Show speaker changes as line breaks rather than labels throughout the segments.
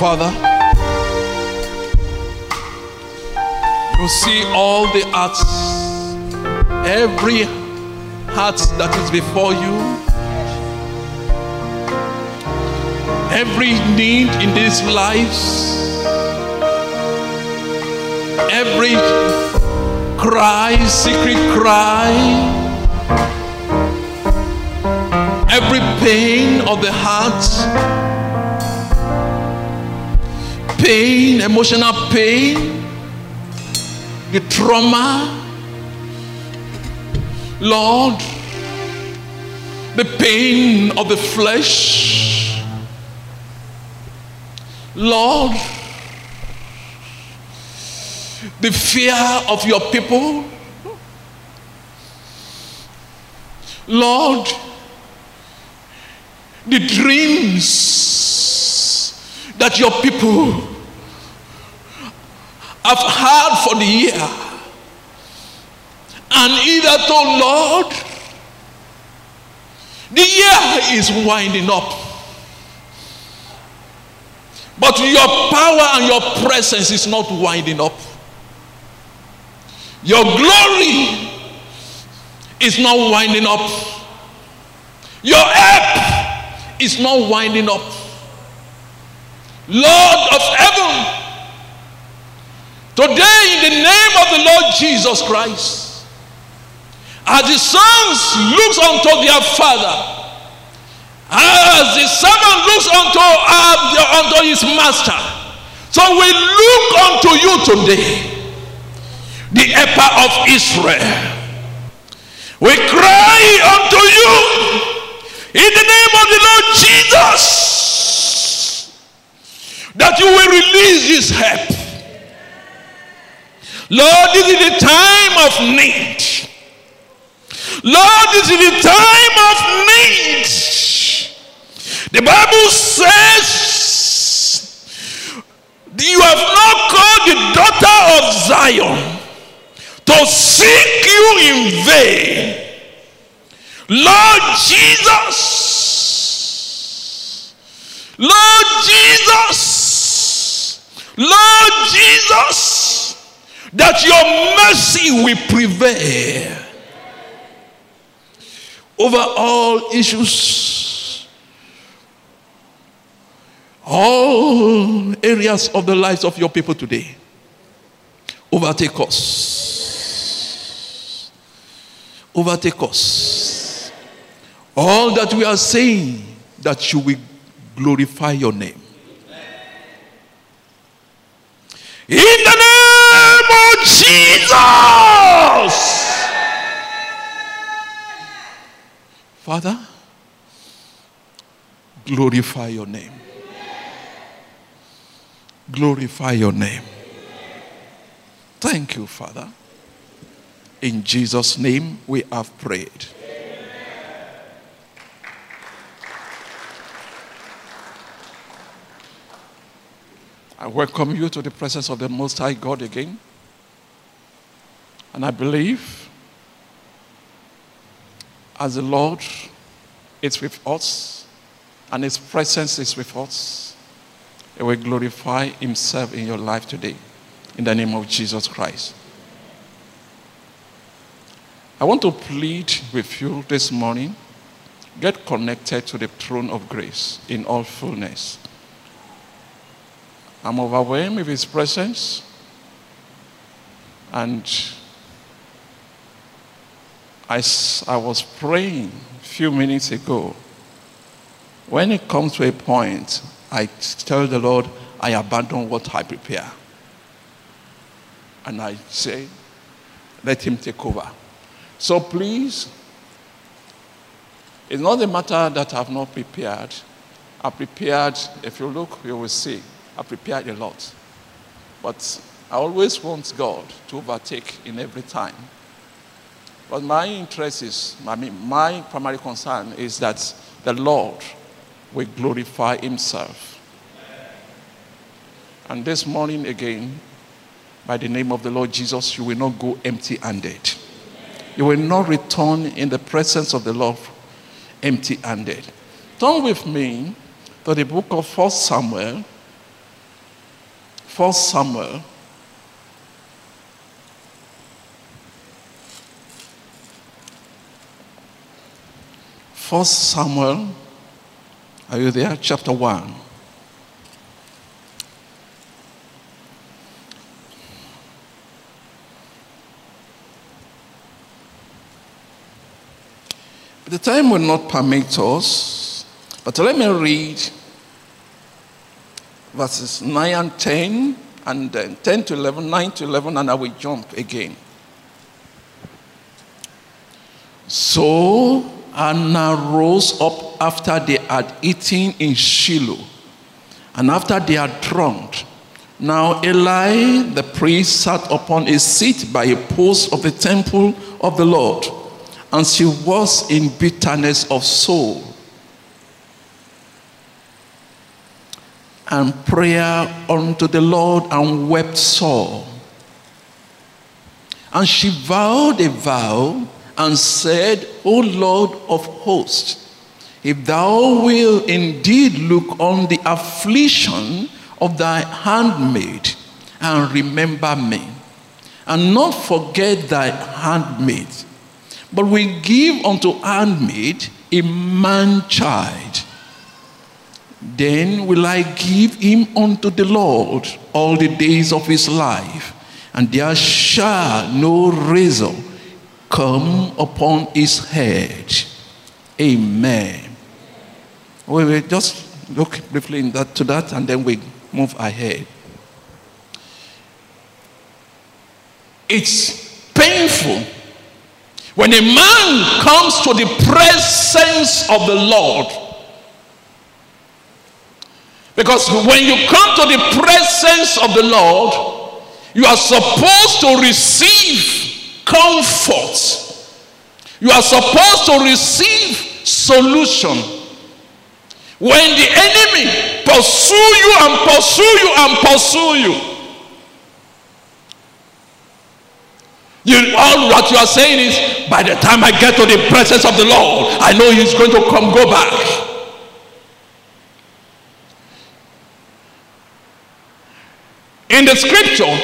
Father. You see all the hearts, every heart that is before you, every need in these lives, every cry, secret cry, every pain of the heart, pain, emotional pain, the trauma, Lord, the pain of the flesh, Lord, the fear of your people, Lord, the dreams that your people have had for the year, and either told, Lord, the year is winding up, but your power and your presence is not winding up. Your glory is not winding up. Your help is not winding up. Lord of heaven, today in the name of the Lord Jesus Christ, as the sons looks unto their father, as the servant looks unto his master, so we look unto you today, the helper of Israel. We cry unto you in the name of the Lord Jesus, that you will release this help. Lord, this is the time of need. Lord, this is the time of need. The Bible says, you have not called the daughter of Zion to seek you in vain. Lord Jesus, Lord Jesus, Lord Jesus, that your mercy will prevail over all issues, all areas of the lives of your people today. Overtake us. Overtake us. All that we are saying, that you will glorify your name. In the name of Jesus. Father, glorify your name. Glorify your name. Thank you, Father. In Jesus' name we have prayed. I welcome you to the presence of the Most High God again. And I believe as the Lord is with us and his presence is with us, he will glorify himself in your life today in the name of Jesus Christ. I want to plead with you this morning, get connected to the throne of grace in all fullness. I'm overwhelmed with his presence, and I was praying a few minutes ago. When it comes to a point, I tell the Lord, I abandon what I prepare. And I say, let him take over. So please, it's not a matter that I have not prepared. I prepared, if you look, you will see, I prepared a lot. But I always want God to overtake in every time. But my interest is, my primary concern is that the Lord will glorify himself. And this morning again, by the name of the Lord Jesus, you will not go empty-handed. You will not return in the presence of the Lord empty-handed. Turn with me to the book of 1 Samuel, First Samuel. First Samuel, are you there? Chapter 1. The time will not permit us, but let me read verses 9 and 10, and then 10 to 11, 9 to 11, and I will jump again. So Anna rose up after they had eaten in Shiloh, and after they had drunk. Now Eli the priest sat upon a seat by a post of the temple of the Lord, and she was in bitterness of soul and prayer unto the Lord, and wept sore. And she vowed a vow and said, O Lord of hosts, if thou wilt indeed look on the affliction of thy handmaid, and remember me, and not forget thy handmaid, but will give unto handmaid a man-child, then will I give him unto the Lord all the days of his life, and there shall no razor come upon his head. Amen. We will just look briefly to that, and then we move ahead. It's painful when a man comes to the presence of the Lord. Because when you come to the presence of the Lord, you are supposed to receive comfort. You are supposed to receive solution. When the enemy pursue you and pursue you and pursue you, all what you are saying is, by the time I get to the presence of the Lord, I know he's going to go back. In the scripture,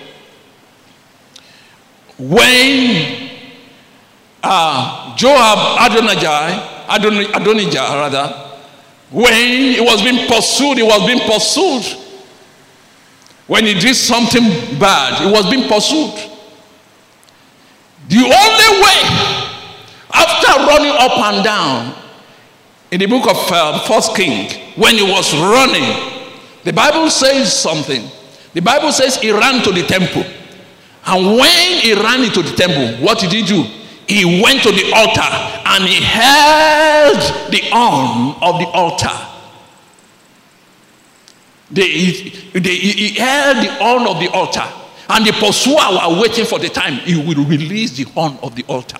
when Joab, Adonijah, when he was being pursued, when he did something bad, he was being pursued. The only way, after running up and down, in the book of First King, when he was running, the Bible says something. The Bible says he ran to the temple. And when he ran into the temple, what did he do? He went to the altar and he held the horn of the altar. He held the horn of the altar. And the pursuer were waiting for the time he will release the horn of the altar.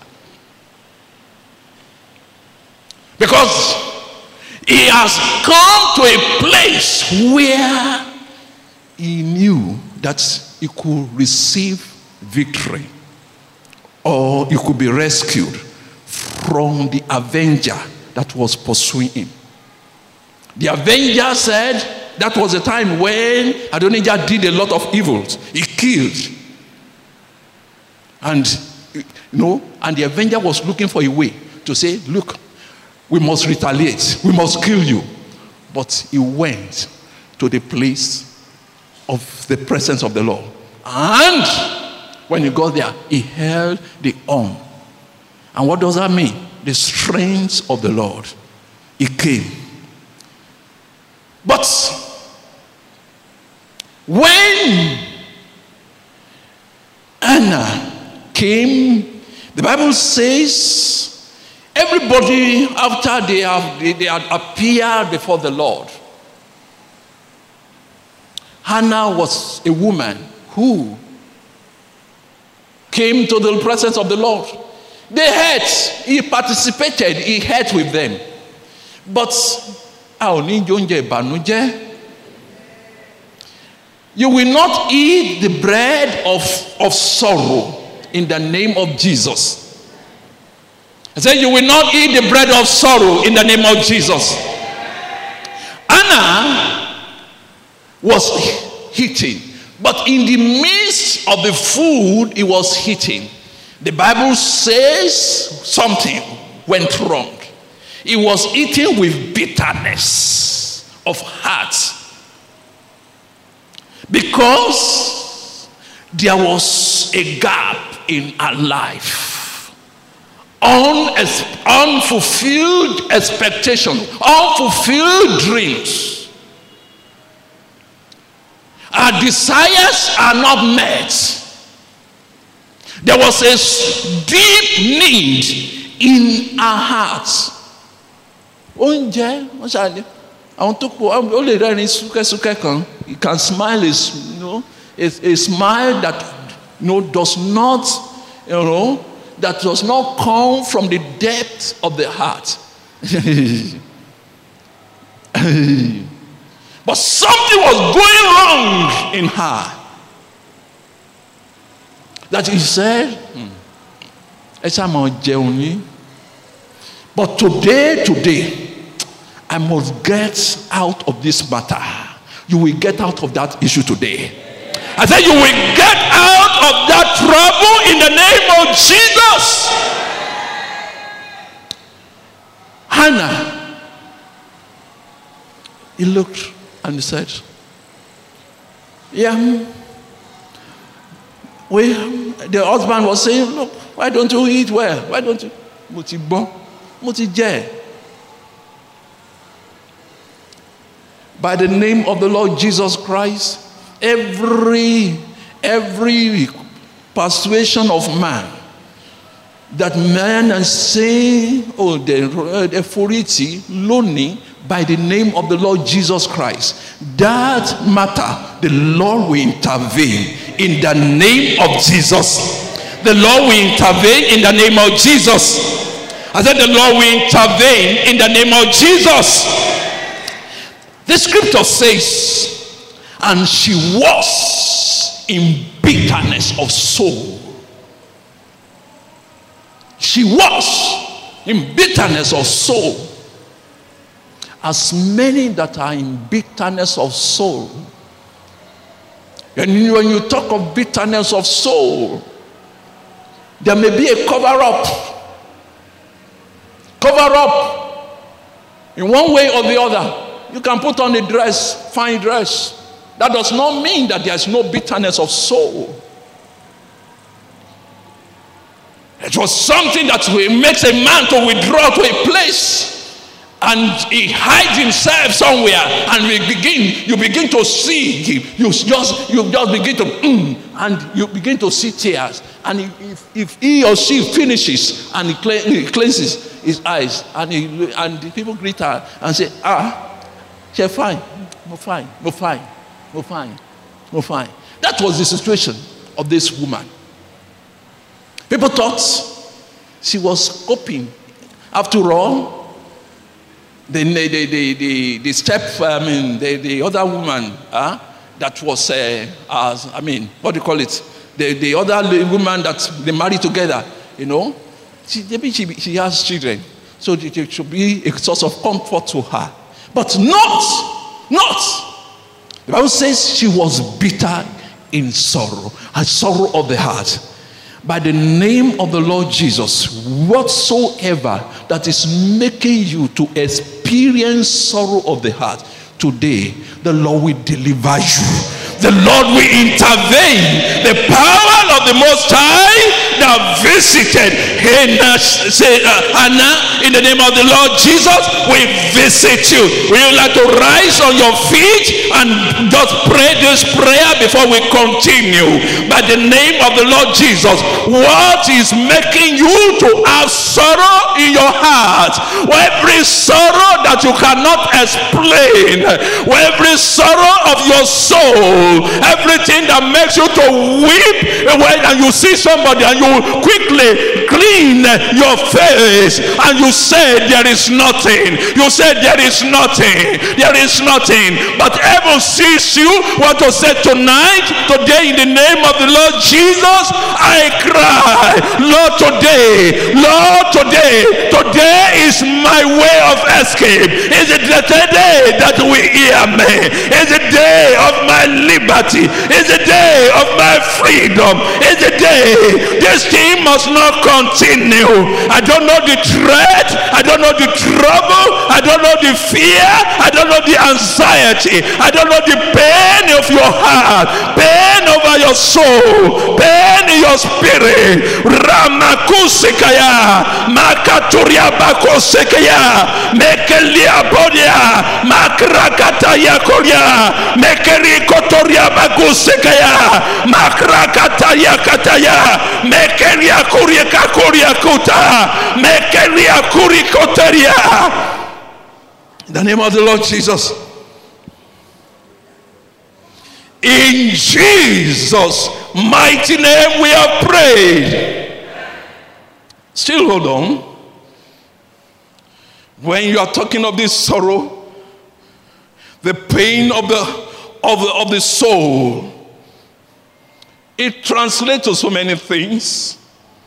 Because he has come to a place where he knew that he could receive victory, or he could be rescued from the avenger that was pursuing him. The avenger said that was a time when Adonijah did a lot of evils. He killed. And the avenger was looking for a way to say, look, we must retaliate. We must kill you. But he went to the place of the presence of the Lord. And when he got there, he held the horn. And what does that mean? The strength of the Lord. He came. But when Anna came, the Bible says everybody, after they had appeared before the Lord, Hannah was a woman who came to the presence of the Lord. They ate. He participated. He ate with them. But you will not eat the bread of sorrow in the name of Jesus. I said, you will not eat the bread of sorrow in the name of Jesus. Anna was eating. But in the midst of the food he was eating, the Bible says something went wrong. He was eating with bitterness of heart. Because there was a gap in her life. Unfulfilled expectation, unfulfilled dreams. Our desires are not met. There was a deep need in our hearts. You can smile, a smile that does not, that does not come from the depth of the heart. But something was going wrong in her. That he said, but today, I must get out of this matter. You will get out of that issue today. I said, you will get out of that trouble in the name of Jesus. Hannah, he looked and he said, the husband was saying, look, why don't you eat well? Why don't you? By the name of the Lord Jesus Christ, every persuasion of man that man is saying, the authority, lonely, by the name of the Lord Jesus Christ, that matter, the Lord will intervene in the name of Jesus. The Lord will intervene in the name of Jesus. I said the Lord will intervene in the name of Jesus. The scripture says, and she was in bitterness of soul. She was in bitterness of soul. As many that are in bitterness of soul, and when you talk of bitterness of soul, there may be a cover-up in one way or the other. You can put on a dress, fine dress. That does not mean that there is no bitterness of soul. It was something that makes a man to withdraw to a place, and he hides himself somewhere, and you begin to see him. You just begin to and you begin to see tears. And if he or she finishes and he cleanses his eyes, and the people greet her and say, she's fine, we're fine. That was the situation of this woman. People thought she was coping. After all, the other woman that was what do you call it? The other woman that they married together, maybe she has children, so it should be a source of comfort to her. But not. The Bible says she was bitter in sorrow, a sorrow of the heart. By the name of the Lord Jesus, whatsoever that is making you to experience sorrow of the heart, today the Lord will deliver you. The Lord will intervene. The power of the Most High that visited Hannah in the name of the Lord Jesus will visit you. Will you like to rise on your feet and just pray this prayer before we continue? By the name of the Lord Jesus, what is making you to have sorrow in your heart? Every sorrow that you cannot explain, every sorrow of your soul, everything that makes you to weep when you see somebody and you quickly clean your face and you say there is nothing. You say there is nothing. But heaven sees you. Want to say today in the name of the Lord Jesus, I cry, Lord, today is my way of escape. Is it today day that will hear me. It's the day of my liberty. It's the day of my freedom. It's the day. This thing must not continue. I don't know the threat. I don't know the trouble. I don't know the fear. I don't know the anxiety. I don't know the pain of your heart, pain over your soul, pain in your spirit. Ramakusekaya, Makaturia Bakosekaya, Mekelia Bodia, Makrakataya Koria, Mekeri Kotoria Bakosekaya, Makrakataya Kataya, Mekeria Kurika Kuria Kuta, Mekeria Kurikoteria. In the name of the Lord Jesus. In Jesus' mighty name we have prayed. Still hold on. When you are talking of this sorrow, the pain of the soul, it translates to so many things.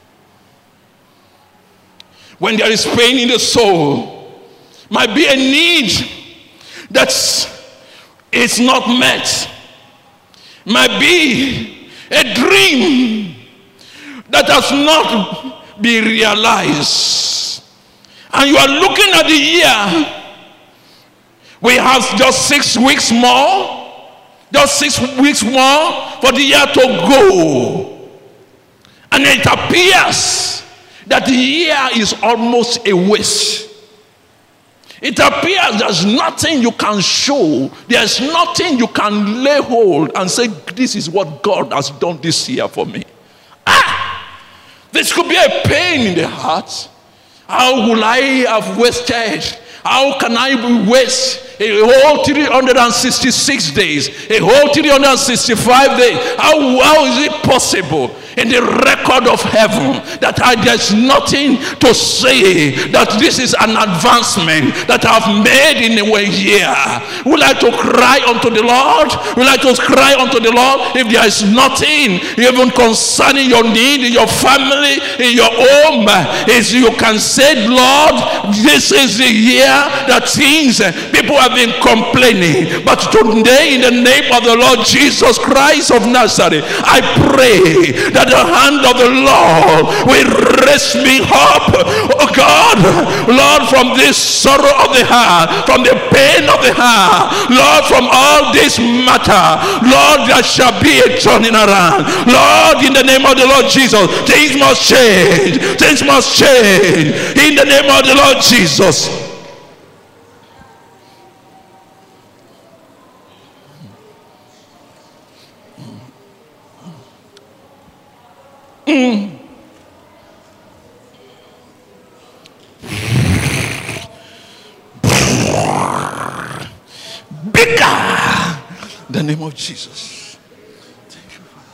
When there is pain in the soul, might be a need that is not met. Might be a dream that has not been realized. And you are looking at the year. We have just 6 weeks more. Just 6 weeks more for the year to go. And it appears that the year is almost a waste. It appears there's nothing you can show. There's nothing you can lay hold and say, this is what God has done this year for me. This could be a pain in the heart. How will I have wasted? How can I waste a whole 366 days? A whole 365 days? How is it possible? In the record of heaven, that there's nothing to say that this is an advancement that I've made in a year. We like to cry unto the Lord. We like to cry unto the Lord. If there is nothing even concerning your need in your family, in your home, is you can say, Lord, this is the year that things people have been complaining, but today in the name of the Lord Jesus Christ of Nazareth, I pray that the hand of the Lord will raise me up, oh God, Lord, from this sorrow of the heart, from the pain of the heart, Lord, from all this matter, Lord, there shall be a turning around. Lord, in the name of the Lord Jesus, things must change. Things must change in the name of the Lord Jesus. Bigger, the name of Jesus. Thank you, Father.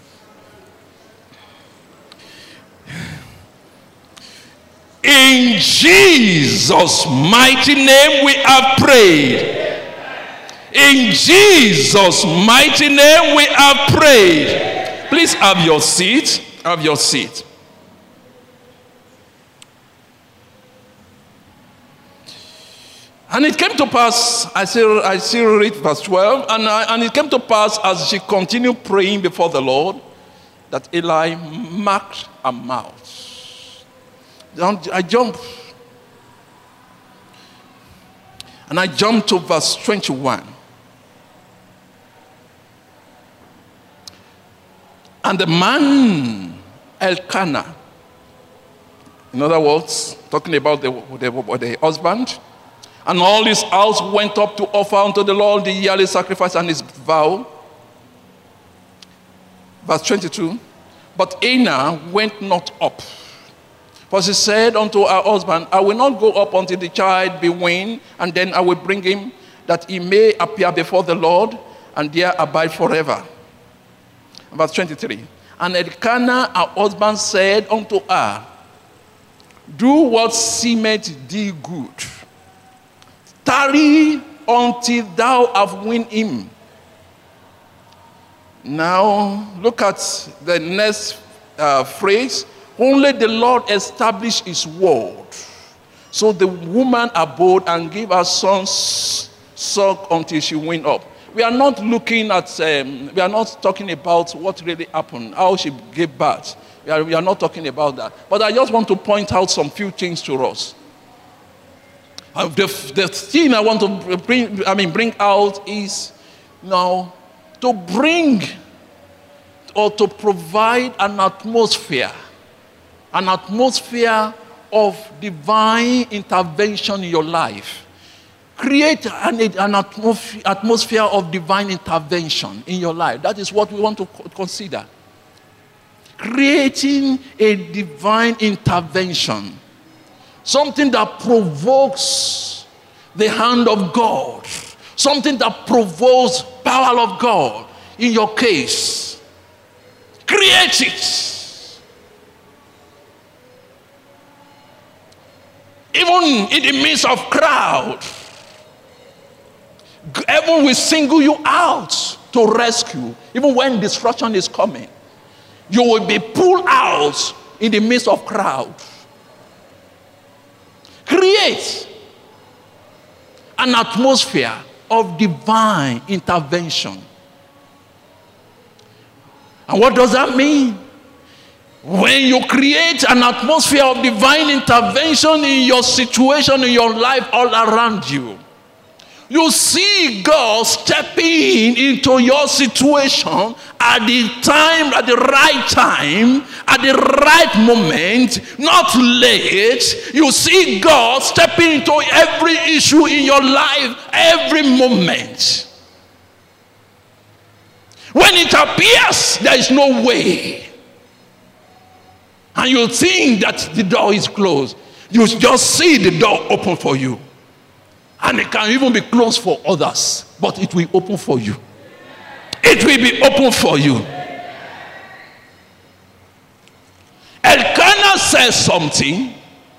In Jesus' mighty name we have prayed. In Jesus' mighty name we have prayed. Please have your seat. Have your seat. And it came to pass, I still read verse 12, and it came to pass as she continued praying before the Lord, that Eli marked her mouth. I jumped to verse 21. And the man Elkanah, in other words, talking about the husband, and all his house went up to offer unto the Lord the yearly sacrifice and his vow. Verse 22. But Anna went not up. For she said unto her husband, I will not go up until the child be weaned, and then I will bring him, that he may appear before the Lord, and there abide forever. Verse 23. And Elkanah, her husband, said unto her, do what seemeth thee good. Tarry until thou have weaned him. Now, look at the next phrase. Only the Lord established his word. So the woman abode and gave her sons suck until she went up. We are not looking at, we are not talking about what really happened, how she gave birth. We are not talking about that. But I just want to point out some few things to us. The thing I want to bring out is now to bring or to provide an atmosphere of divine intervention in your life. Create an atmosphere of divine intervention in your life. That is what we want to consider. Creating a divine intervention. Something that provokes the hand of God. Something that provokes power of God in your case. Create it. Even in the midst of crowd, heaven will single you out to rescue. Even when destruction is coming, you will be pulled out in the midst of crowd. Create an atmosphere of divine intervention. And what does that mean? When you create an atmosphere of divine intervention in your situation, in your life, all around you, you see God stepping into your situation at the time, at the right time, at the right moment, not late. You see God stepping into every issue in your life, every moment. When it appears there is no way, and you think that the door is closed, you just see the door open for you. And it can even be closed for others, but it will open for you. It will be open for you. Elkanah says something.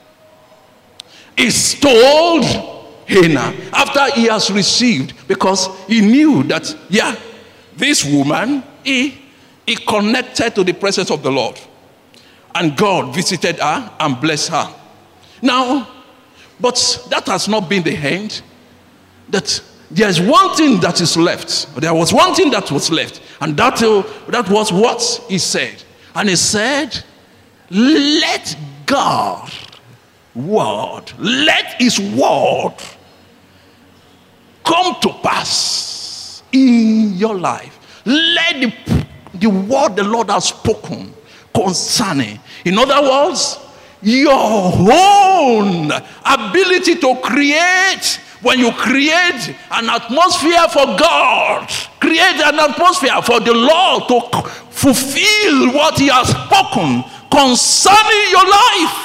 He's told Hannah after he has received, because he knew that, yeah, this woman, he connected to the presence of the Lord. And God visited her and blessed her. Now, but that has not been the end. That there's one thing that is left. There was one thing that was left. And that was what he said. And he said, let God word, let his word come to pass in your life. Let the word the Lord has spoken concerning. In other words, your own ability to create, when you create an atmosphere for God, create an atmosphere for the Lord to fulfill what he has spoken concerning your life.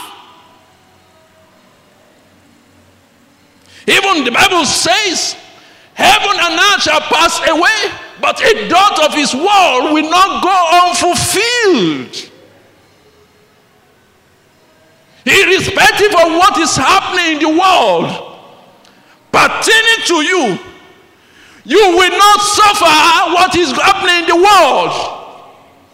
Even the Bible says, heaven and earth shall pass away, but a dot of his word will not go unfulfilled. Irrespective of what is happening in the world pertaining to you, you will not suffer what is happening in the world.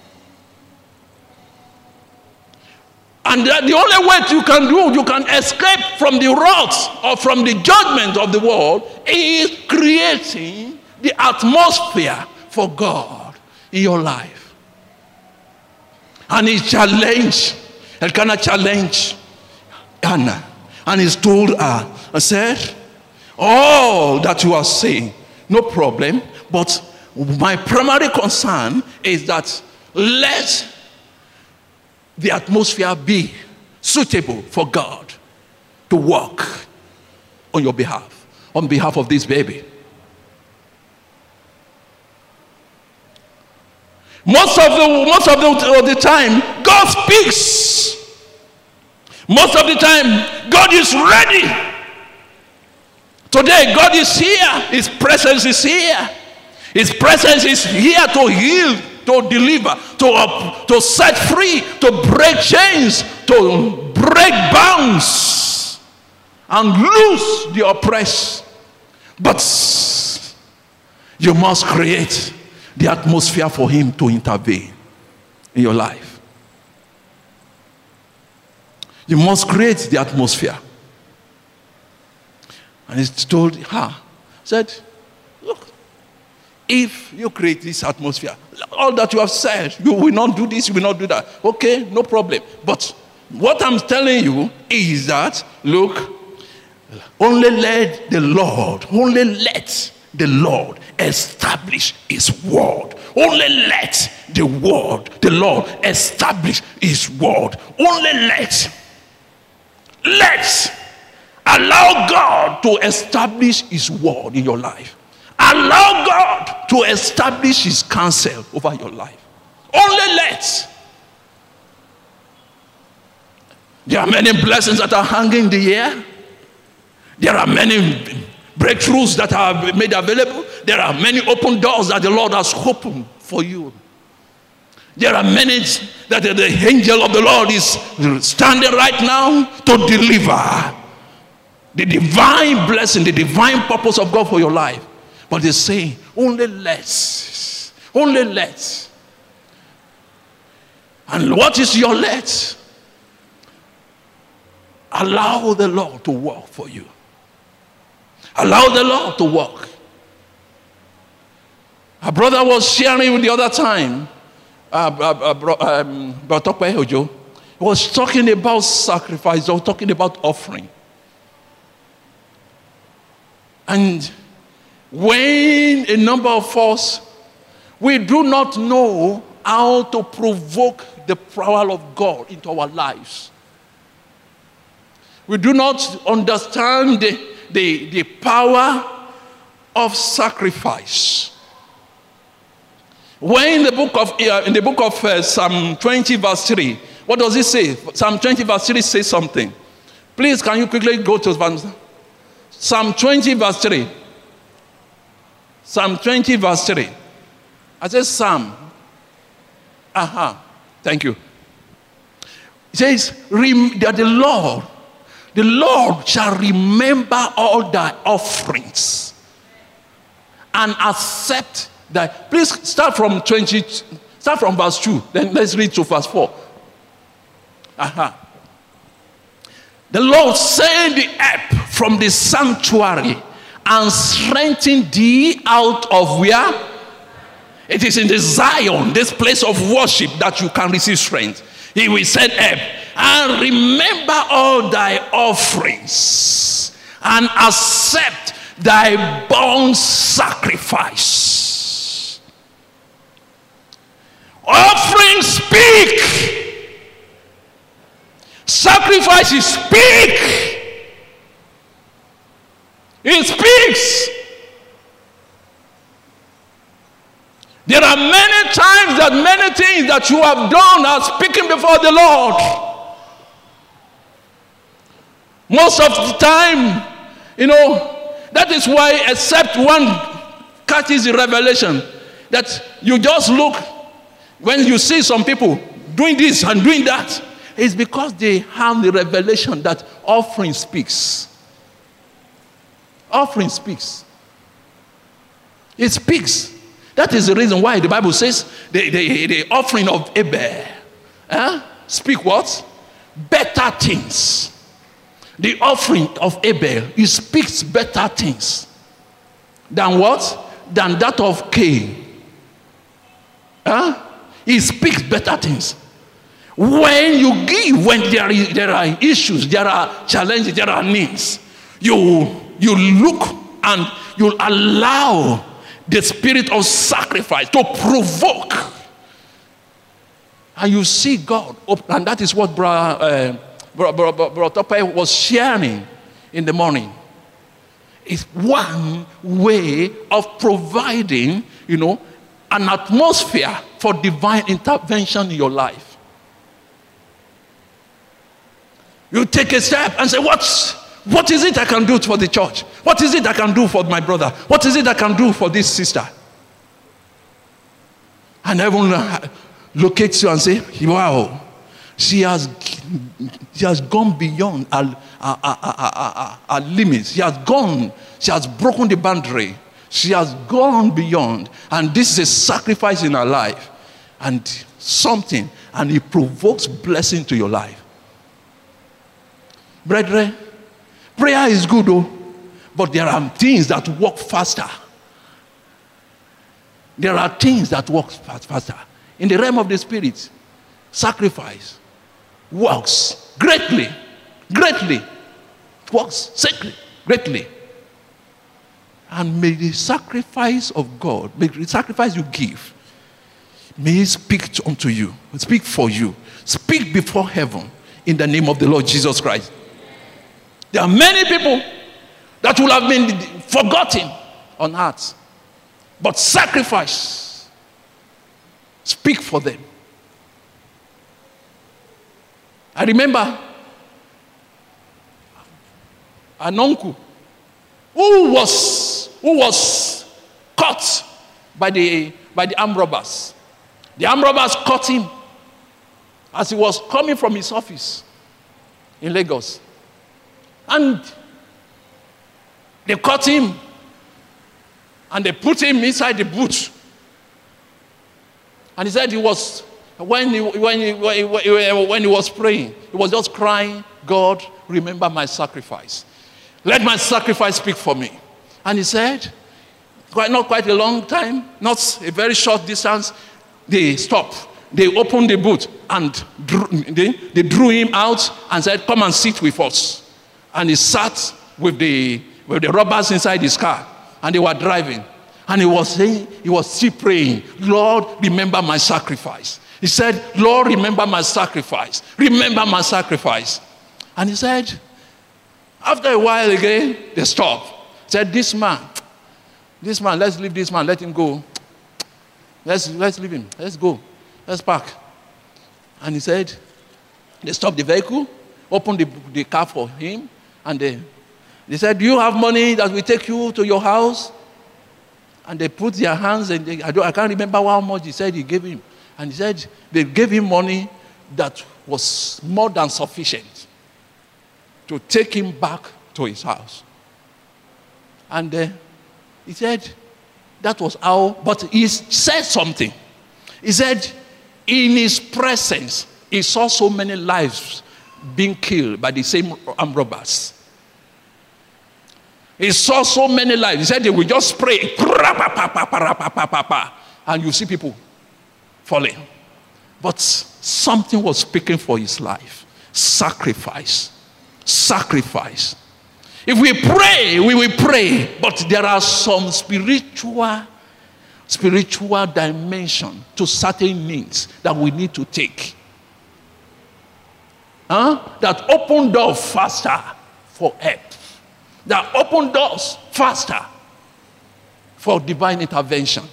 And the only way you can escape from the wrath or from the judgment of the world is creating the atmosphere for God in your life. And he challenged, Elkanah challenged Hannah, and he told her, I said, all that you are saying, no problem, but my primary concern is that let the atmosphere be suitable for God to work on your behalf, on behalf of this baby. Most of the time, God speaks. Most of the time, God is ready. Today, God is here. His presence is here. His presence is here to heal, to deliver, to set free, to break chains, to break bounds, and loose the oppressed. But you must create the atmosphere for him to intervene in your life. You must create the atmosphere. And he told her, Said, look, if you create this atmosphere, all that you have said, you will not do this, you will not do that. Okay, no problem. But what I'm telling you is that, look, only let the Lord establish his word. Only let the Lord establish his word. Only let allow God to establish his word in your life. Allow God to establish his counsel over your life. Only let. There are many blessings that are hanging in the air. There are many breakthroughs that are made available. There are many open doors that the Lord has opened for you. There are many that the angel of the Lord is standing right now to deliver the divine blessing, the divine purpose of God for your life. But they say, only let. Only let. And what is your let? Allow the Lord to work for you. Allow the Lord to work. A brother was sharing the other time, Brother Ojo, he was talking about sacrifice, or talking about offering. And when a number of us, we do not know how to provoke the power of God into our lives. We do not understand the power of sacrifice. When in the book of Psalm 20 verse 3, what does it say? Psalm 20 verse 3 says something. Please, can you quickly go to Psalm 20 verse 3. Psalm 20 verse 3. I said Psalm. Thank you. It says that the Lord shall remember all thy offerings and accept that. Please start from verse 2. Then let's read to verse 4. The Lord send the help from the sanctuary and strengthen thee out of where? It is in the Zion, this place of worship, that you can receive strength. He will send help. And remember all thy offerings and accept thy burnt sacrifice. Offerings speak. Sacrifices speak. It speaks. There are many times that many things that you have done are speaking before the Lord. Most of the time, that is why, except one catches the revelation, that you just look, when you see some people doing this and doing that, it's because they have the revelation that offering speaks. Offering speaks. It speaks. That is the reason why the Bible says the offering of Abel speak what? Better things. The offering of Abel, it speaks better things than what? Than that of Cain. It speaks better things. When you give, when there are issues, there are challenges, there are needs, you look and you allow the spirit of sacrifice to provoke, and you see God. And that is what Brother Tope was sharing in the morning. It's one way of providing, an atmosphere for divine intervention in your life. You take a step and say, what is it I can do for the church? What is it I can do for my brother? What is it I can do for this sister? And everyone locates you and say, wow, she has gone beyond her limits. She has broken the boundary. She has gone beyond. And this is a sacrifice in her life. And it provokes blessing to your life. Brethren, prayer is good, But there are things that work faster. There are things that work faster. In the realm of the spirit, sacrifice works greatly. Greatly. It works greatly. And may the sacrifice of God, may the sacrifice you give, may it speak unto you, speak for you, speak before heaven in the name of the Lord Jesus Christ. There are many people that will have been forgotten on earth, but sacrifice speak for them. I remember an uncle who was caught by the armed robbers. The armed robbers caught him as he was coming from his office in Lagos. And they caught him and they put him inside the boot. And he said he was, when he was praying, he was just crying, God, remember my sacrifice. Let my sacrifice speak for me. And he said, not quite a long time, not a very short distance, they stopped. They opened the boot and they drew him out and said, come and sit with us. And he sat with the robbers inside his car. And they were driving. And he was saying, he was still praying, Lord, remember my sacrifice. He said, Lord, remember my sacrifice. Remember my sacrifice. And he said, after a while again, they stopped. He said, this man, let's leave this man, let him go. Let's leave him. Let's go. Let's park. And he said, they stopped the vehicle, opened the car for him, and they said, do you have money that will take you to your house? And they put their hands, and I can't remember how much he said he gave him. And he said they gave him money that was more than sufficient to take him back to his house. And he said that was how, but he said something. He said in his presence, he saw so many lives being killed by the same armed robbers. He saw so many lives. He said they will just pray. And you see people falling. But something was speaking for his life. Sacrifice. Sacrifice. If we pray, we will pray. But there are some spiritual dimension to certain needs that we need to take. That open doors faster for help. That open doors faster for divine intervention.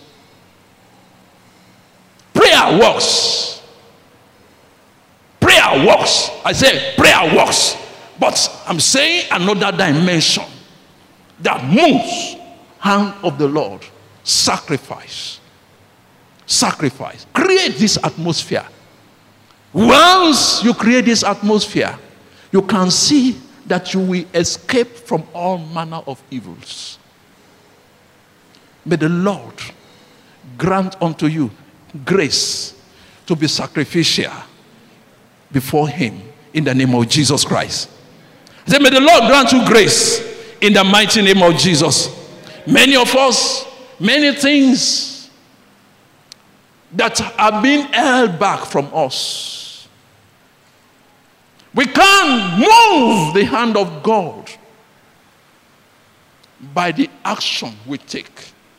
Prayer works. Prayer works. I say prayer works. But I'm saying another dimension that moves hand of the Lord. Sacrifice. Sacrifice. Create this atmosphere. Once you create this atmosphere, you can see that you will escape from all manner of evils. May the Lord grant unto you grace to be sacrificial before him in the name of Jesus Christ. I say, may the Lord grant you grace in the mighty name of Jesus. Many of us, many things that are being held back from us. We can't move the hand of God by the action we take.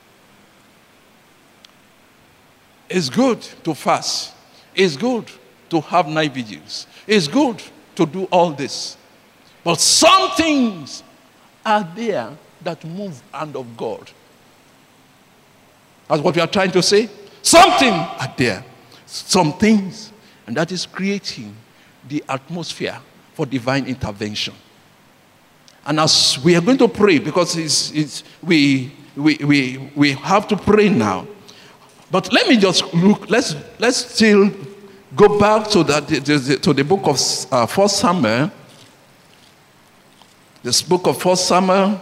It's good to fast. It's good to have night vigils. It's good to do all this. But some things are there that move the hand of God. That's what we are trying to say. Something are there. Some things. And that is creating the atmosphere for divine intervention. And as we are going to pray, because we have to pray now. But let me just look. Let's still go back to the book of 1 Samuel. This book of 1 Samuel.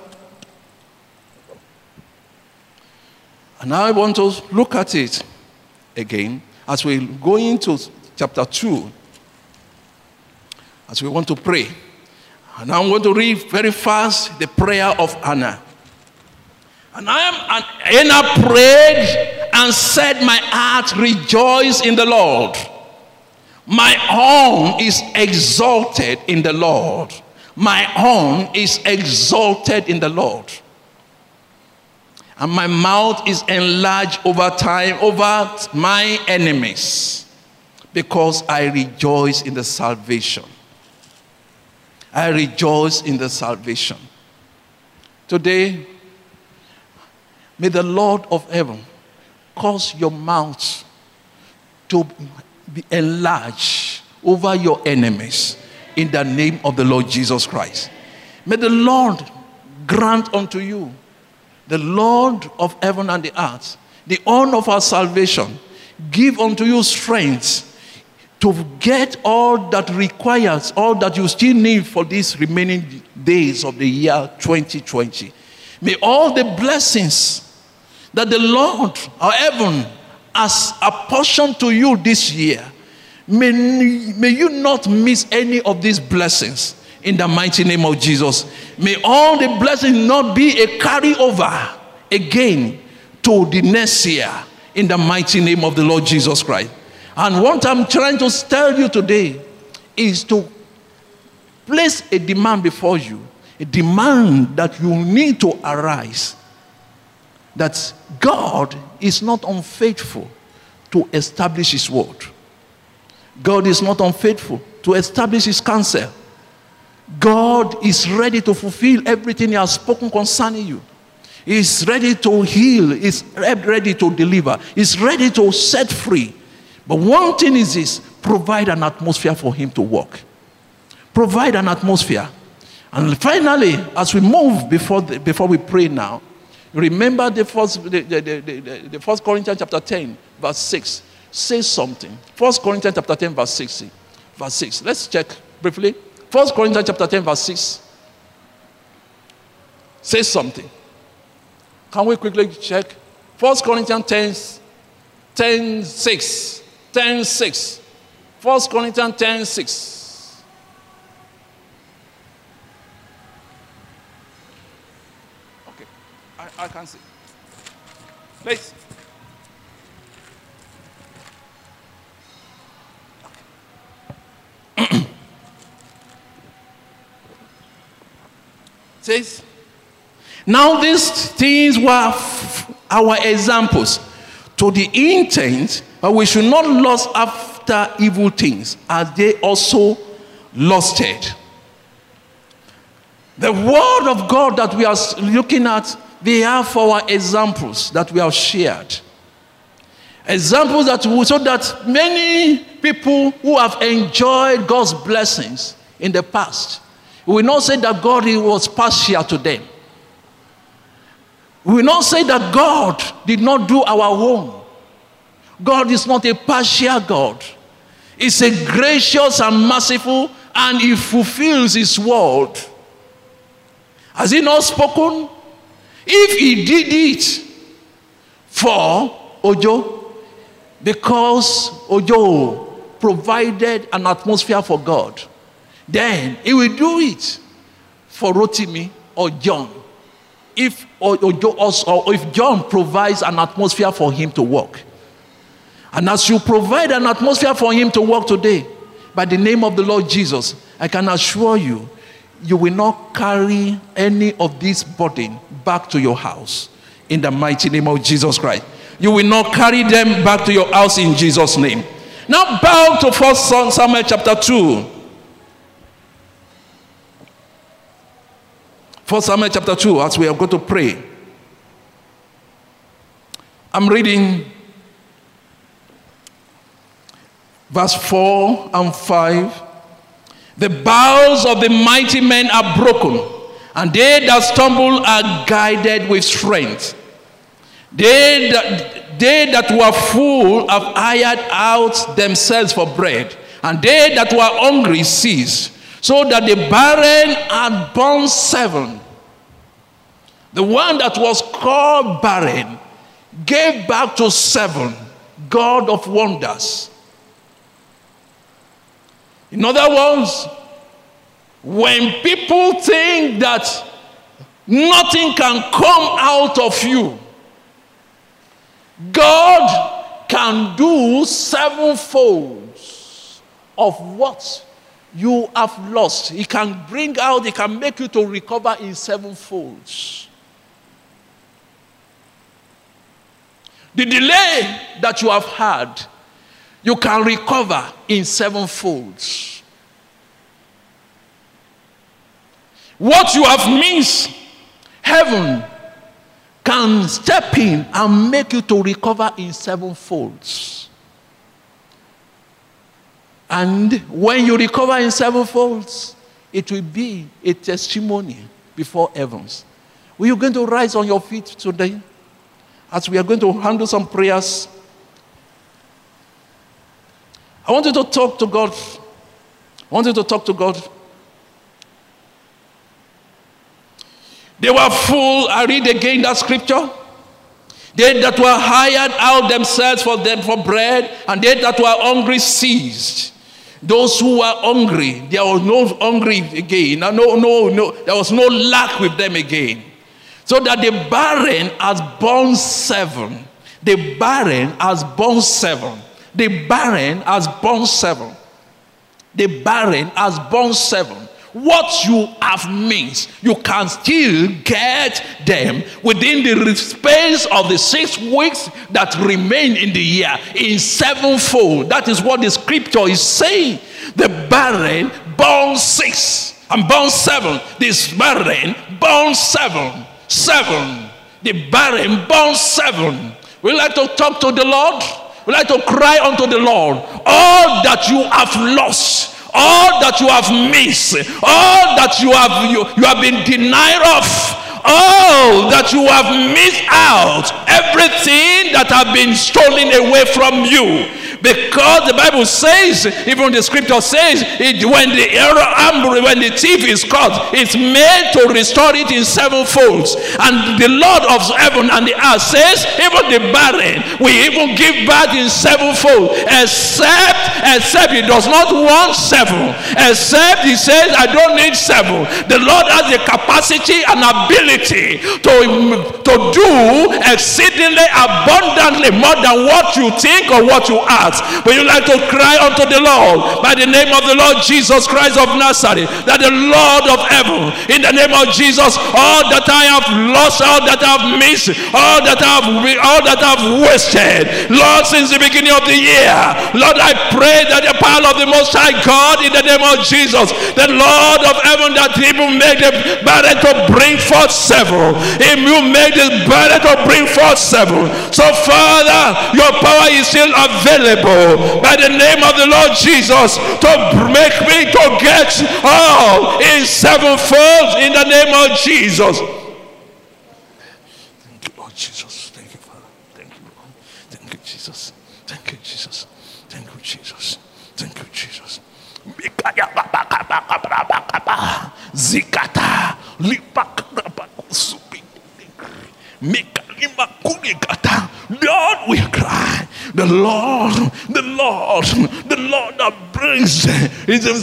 And I want to look at it again as we go into chapter 2. As we want to pray. And I'm going to read very fast the prayer of Anna. And Anna prayed and said, my heart rejoice in the Lord. My horn is exalted in the Lord. My horn is exalted in the Lord. And my mouth is enlarged over time, over my enemies, because I rejoice in the salvation. I rejoice in the salvation. Today, may the Lord of heaven cause your mouth to be enlarged over your enemies in the name of the Lord Jesus Christ. May the Lord grant unto you, the Lord of heaven and the earth, the horn of our salvation, give unto you strength to get all that requires, all that you still need for these remaining days of the year 2020. May all the blessings that the Lord of heaven has apportioned to you this year, may you not miss any of these blessings in the mighty name of Jesus. May all the blessings not be a carryover again to the next year in the mighty name of the Lord Jesus Christ. And what I'm trying to tell you today is to place a demand before you, a demand that you need to arise, that God is not unfaithful to establish his word. God is not unfaithful to establish his counsel. God is ready to fulfill everything he has spoken concerning you. He is ready to heal. He is ready to deliver. He is ready to set free. But one thing is this: provide an atmosphere for him to work. Provide an atmosphere. And finally, as we move before we pray now, remember the First Corinthians chapter 10, verse 6 says something. 1 Corinthians chapter 10, verse 6. Let's check briefly. 1 Corinthians chapter 10, verse 6 says something. Can we quickly check? 1 Corinthians 10, 6. 1 Corinthians 10, 6. Okay, I can see. Please. Says, now these things were our examples, to the intent that we should not lust after evil things, as they also lusted. The word of God that we are looking at, they are for our examples that we have shared. Examples so that many people who have enjoyed God's blessings in the past, we will not say that God was partial to them. We will not say that God did not do our own. God is not a partial God. He's a gracious and merciful, and he fulfills his word. Has he not spoken? If he did it for Ojo, because Ojo provided an atmosphere for God, then he will do it for Rotimi or John. If John provides an atmosphere for him to work. And as you provide an atmosphere for him to work today, by the name of the Lord Jesus, I can assure you, you will not carry any of this burden back to your house in the mighty name of Jesus Christ. You will not carry them back to your house in Jesus' name. Now bow to 1 Samuel chapter 2. 1 Samuel chapter 2, as we are going to pray. I'm reading verse 4 and 5. The bows of the mighty men are broken, and they that stumble are guided with strength. They that were full have hired out themselves for bread, and they that were hungry ceased, so that the barren had borne 7. The one that was called barren gave back to 7, God of wonders. In other words, When people think that nothing can come out of you, God can do sevenfold of what you have lost. He can bring out, he can make you to recover in sevenfolds. The delay that you have had, you can recover in sevenfolds. What you have missed, heaven can step in and make you to recover in sevenfolds. And when you recover in sevenfolds, it will be a testimony before heavens. Are you going to rise on your feet today? As we are going to handle some prayers, I want you to talk to God. I want you to talk to God. They were full. I read again that scripture. They that were hired out themselves for bread, and they that were hungry ceased. Those who were hungry, there was no hungry again. No, there was no lack with them again. So that the barren has borne 7. The barren has borne 7. The barren has borne 7. The barren has borne 7. What you have missed, you can still get them within the space of the 6 weeks that remain in the year in sevenfold. That is what the scripture is saying. The barren born 6 and born 7. This barren born 7. 7. The barren born 7. We like to talk to the Lord. We like to cry unto the Lord. All that you have lost, all that you have missed, all that you have been denied of, all that you have missed out, everything that have been stolen away from you. Because the Bible says, even the scripture says, when the thief is caught, it's made to restore it in sevenfolds. And the Lord of heaven and the earth says, even the barren will even give back in sevenfold, except he does not want 7. Except he says, I don't need 7. The Lord has the capacity and ability to do exceedingly abundantly more than what you think or what you ask. But you like to cry unto the Lord by the name of the Lord Jesus Christ of Nazareth, that the Lord of heaven, in the name of Jesus, all that I have lost, all that I have missed, all that I have wasted, Lord, since the beginning of the year, Lord, I pray that the power of the Most High God, in the name of Jesus, the Lord of heaven, that He will make the barren to bring forth 7. He will make the barren to bring forth 7. So, Father, your power is still available by the name of the Lord Jesus to make me to get all in sevenfold in the name of Jesus. Thank you, Lord Jesus. Thank you, Father. Thank you, Lord. Thank you, Jesus. Thank you, Jesus. Thank you, Jesus. Thank you, Jesus. Zikata Lord, we cry. The Lord that brings is a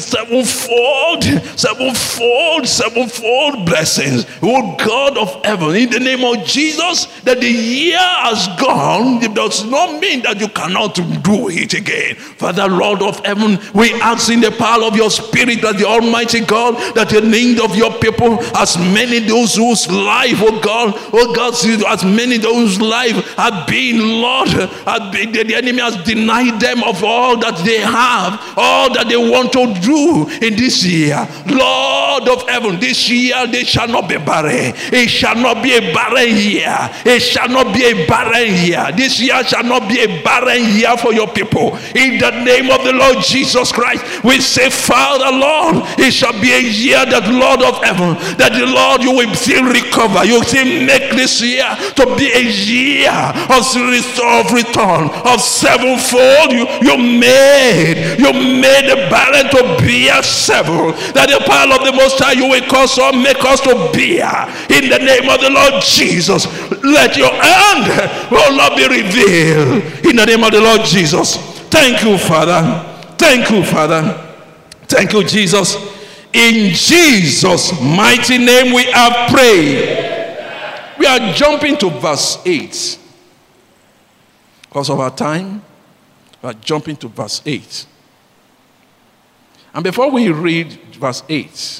sevenfold blessings. Oh God of heaven, in the name of Jesus, that the year has gone, it does not mean that you cannot do it again. Father, Lord of heaven, we ask in the power of your Spirit that the Almighty God, that the need of your people, as many those whose life, oh God, as many those life have been, Lord, the enemy has denied them of all that they have, all that they want to do in this year. Lord of heaven, this year they shall not be barren. It shall not be a barren year. It shall not be a barren year. This year shall not be a barren year for your people. In the name of the Lord Jesus Christ, we say, Father, Lord, it shall be a year that, Lord of heaven, that the Lord, you will still recover. You will still make this year to be a year of return, of sevenfold. You made the barren to bear 7. That the power of the Most High, you will cause or make us to bear. In the name of the Lord Jesus, let your hand, oh Lord, be revealed. In the name of the Lord Jesus. Thank you, Father. Thank you, Father. Thank you, Jesus. In Jesus' mighty name we have prayed. We are jumping to verse 8. Because of our time, we are jumping to verse 8. And before we read verse 8,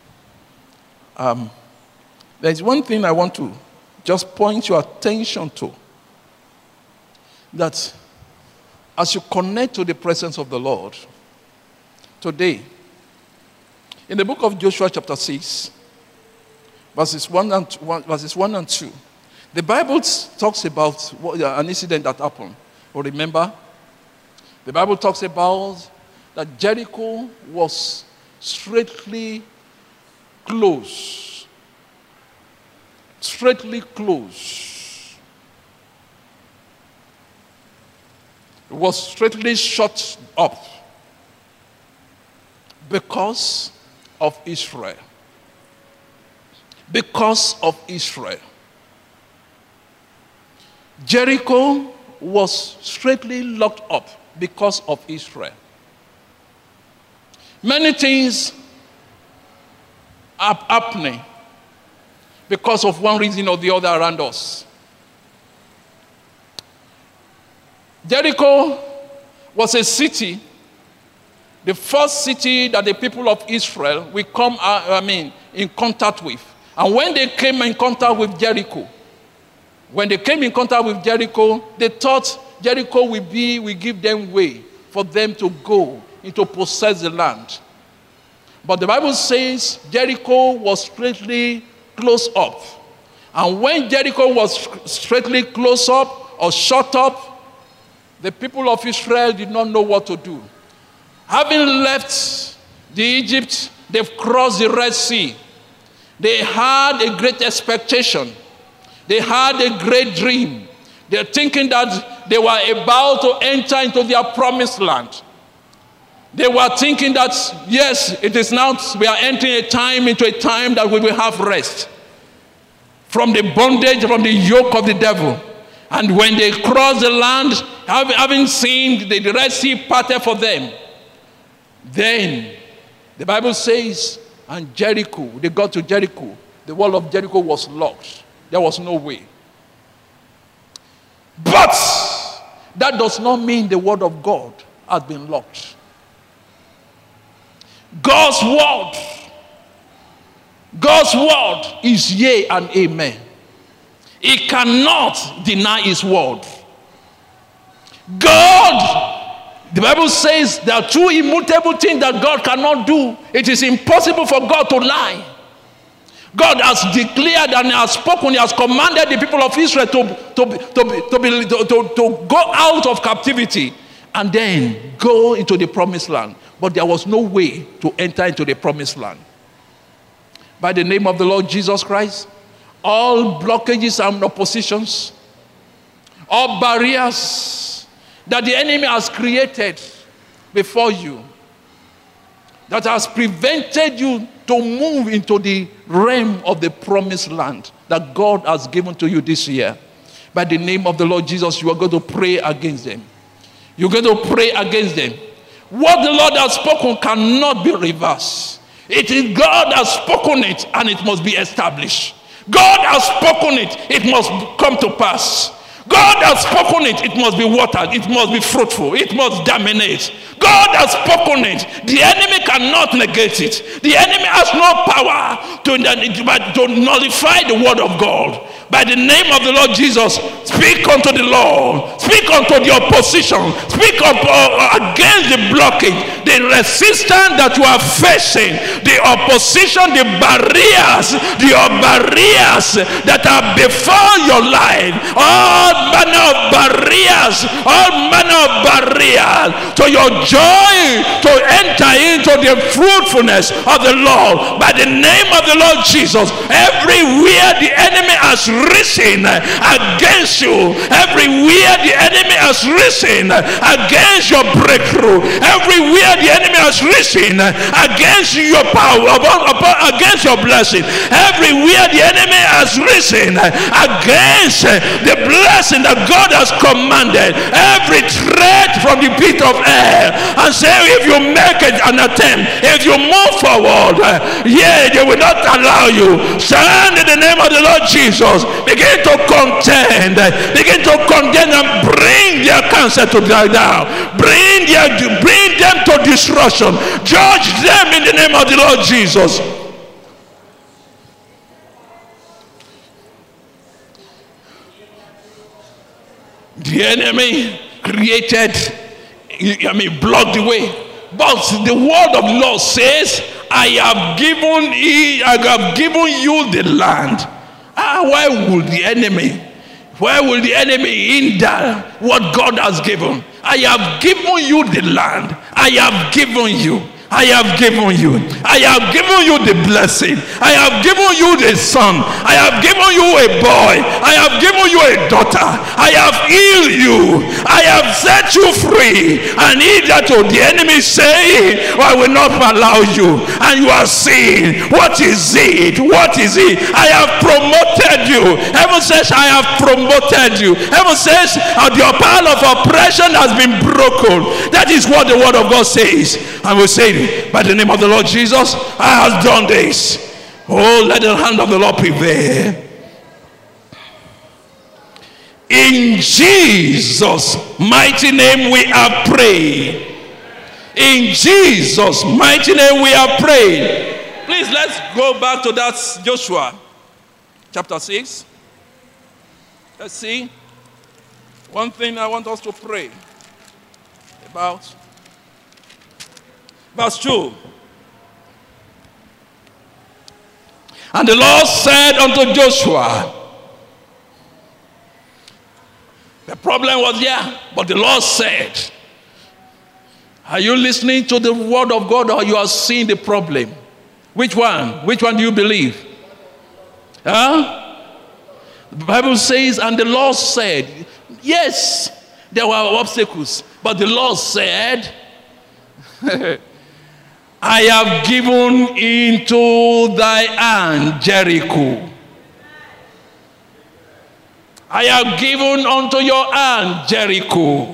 there's one thing I want to just point your attention to. That as you connect to the presence of the Lord today, in the book of Joshua chapter 6, verses 1 and 2, the Bible talks about an incident that happened. You remember? The Bible talks about that Jericho was straightly closed. Straightly closed. It was straightly shut up because of Israel. Because of Israel. Jericho was straightly locked up because of Israel. Many things are happening because of one reason or the other around us. Jericho was a city, the first city that the people of Israel will come in contact with. And when they came in contact with Jericho, they thought Jericho will give them way for them to go and to possess the land. But the Bible says Jericho was straightly closed up. And when Jericho was straightly closed up or shut up, the people of Israel did not know what to do. Having left Egypt, they've crossed the Red Sea. They had a great expectation. They had a great dream. They're thinking that they were about to enter into their promised land. They were thinking that, yes, it is now, we are entering into a time that we will have rest from the bondage, from the yoke of the devil. And when they crossed the land, having seen the Red Sea parted for them, then the Bible says, and Jericho, they got to Jericho. The wall of Jericho was locked. There was no way. But that does not mean the word of God has been locked. God's word is yea and amen. He cannot deny his word. God, the Bible says there are two immutable things that God cannot do. It is impossible for God to lie. God has declared and has spoken, he has commanded the people of Israel to go out of captivity and then go into the promised land. But there was no way to enter into the promised land. By the name of the Lord Jesus Christ, all blockages and oppositions, all barriers that the enemy has created before you, that has prevented you to move into the realm of the promised land that God has given to you this year. By the name of the Lord Jesus, you are going to pray against them. You're going to pray against them. What the Lord has spoken cannot be reversed. It is God has spoken it and it must be established. God has spoken it, it must come to pass. God has spoken it, it must be watered, it must be fruitful, it must germinate. God has spoken it. The enemy cannot negate it. The enemy has no power to nullify the word of God. By the name of the Lord Jesus, speak unto the Lord. Speak unto the opposition. Speak up against the blockage, the resistance that you are facing, the opposition, the barriers that are before your life. All manner of barriers to your joy to enter into the fruitfulness of the Lord. By the name of the Lord Jesus, everywhere the enemy has risen against you, everywhere the enemy has risen against your breakthrough, everywhere the enemy has risen against your power, against your blessing, everywhere the enemy has risen against the blessing that God has commanded, every threat from the pit of hell, and say, if you make it an attempt, if you move forward, they will not allow you. Stand in the name of the Lord Jesus. Begin to contend, and bring their cancer to die down, bring them to destruction, judge them in the name of the Lord Jesus. The enemy created, blocked the way, but the word of the Lord says, I have given you the land. Why will the enemy hinder what God has given? I have given you the land. I have given you the blessing. I have given you the son. I have given you a boy. I have given you a daughter. I have healed you. I have set you free. And hitherto the enemy say, I will not allow you. And you are saying, what is it? I have promoted you. Heaven says, I have promoted you. Heaven says, your power of oppression has been broken. That is what the word of God says. And we say, by the name of the Lord Jesus, I have done this. Oh, let the hand of the Lord prevail. In Jesus' mighty name we are praying. In Jesus' mighty name we are praying. Please, let's go back to that Joshua chapter 6. Let's see. One thing I want us to pray about. Verse 2. And the Lord said unto Joshua, the problem was there, but the Lord said, are you listening to the word of God, or you are seeing the problem? Which one? Which one do you believe? The Bible says, and the Lord said, yes, there were obstacles, but the Lord said, I have given into thy hand Jericho. I have given unto your hand Jericho.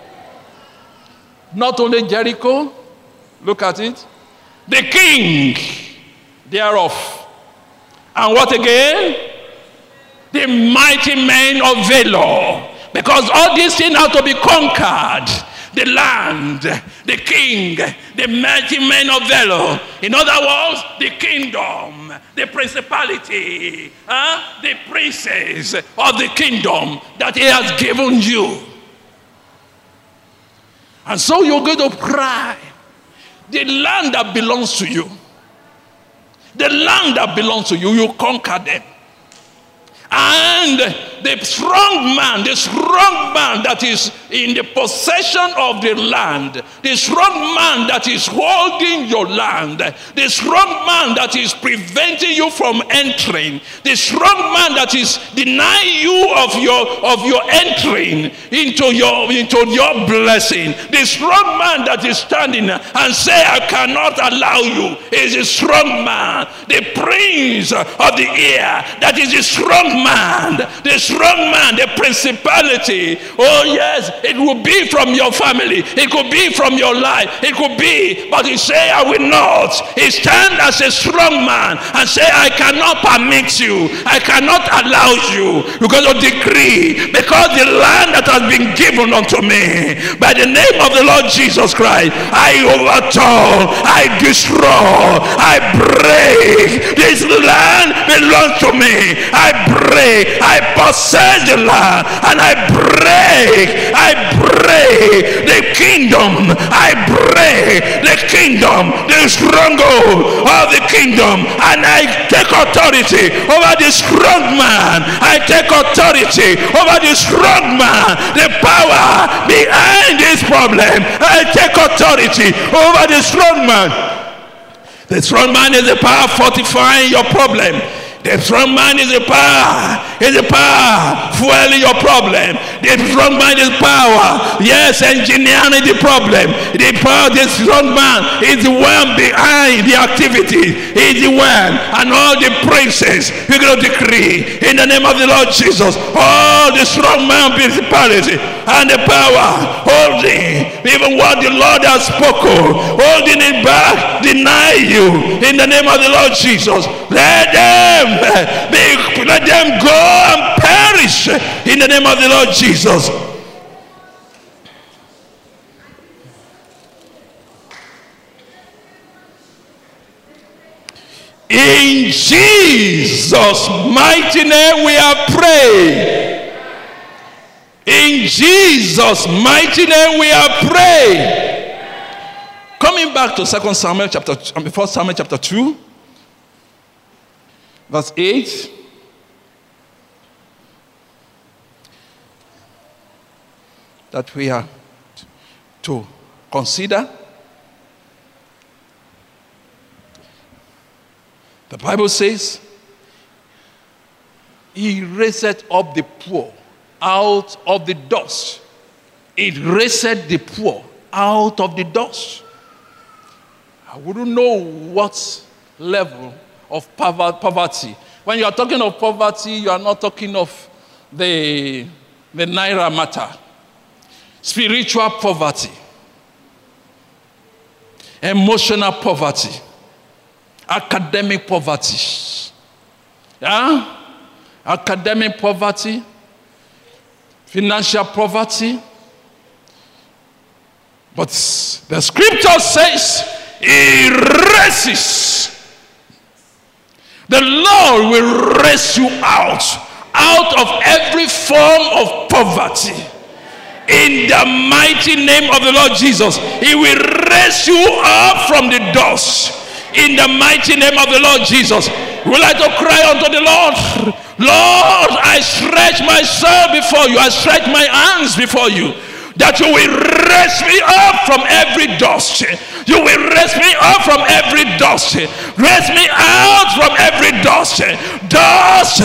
Not only Jericho, look at it, the king thereof. And what again? The mighty men of valor. Because all these things have to be conquered. The land, the king, the mighty men of valor. In other words, the kingdom, the principality, the princes of the kingdom that he has given you. And so you're going to cry, the land that belongs to you, the land that belongs to you, you conquer them. And the strong man that is in the possession of the land, the strong man that is holding your land, the strong man that is preventing you from entering, the strong man that is denying you of your entering into your blessing, the strong man that is standing and say, I cannot allow you, is a strong man, the prince of the air, that is a strong man, the principality. Oh yes, it will be from your family, it could be from your life, it could be, but he say, I will not. He stand as a strong man and say, I cannot permit you, I cannot allow you, because of decree, because the land that has been given unto me by the name of the Lord Jesus Christ, I overturn, I destroy, I break. This land belongs to me. I break, I possess the land, and I break the kingdom, I break the kingdom, the stronghold of the kingdom, and I take authority over the strong man. I take authority over the strong man, the power behind this problem. I take authority over the strong man. The strong man is the power fortifying your problem. The strong man is the power. Is the power fueling your problem. The strong man is power. Yes, engineering the problem. The power, the strong man is the one behind the activity. Is the one, and all the praises we're going to decree in the name of the Lord Jesus. All the strong man principality and the power holding even what the Lord has spoken, holding it back, deny you in the name of the Lord Jesus. Let them go and perish in the name of the Lord Jesus. In Jesus' mighty name we are praying. In Jesus' mighty name we are praying. Coming back to 1 Samuel chapter 2, verse 8. That we are to consider. The Bible says, he raised up the poor out of the dust. It raised the poor out of the dust. I wouldn't know what level of poverty. When you are talking of poverty, you are not talking of the naira matter. Spiritual poverty, emotional poverty, academic poverty, academic poverty, financial poverty. But the scripture says, he raises. The Lord will raise you out of every form of poverty. In the mighty name of the Lord Jesus, he will raise you up from the dust. In the mighty name of the Lord Jesus, we would like to cry unto the Lord. Lord, I stretch myself before you. I stretch my hands before you, that you will raise me up from every dust. You will raise me up from every dust. Raise me out from every dust. Dust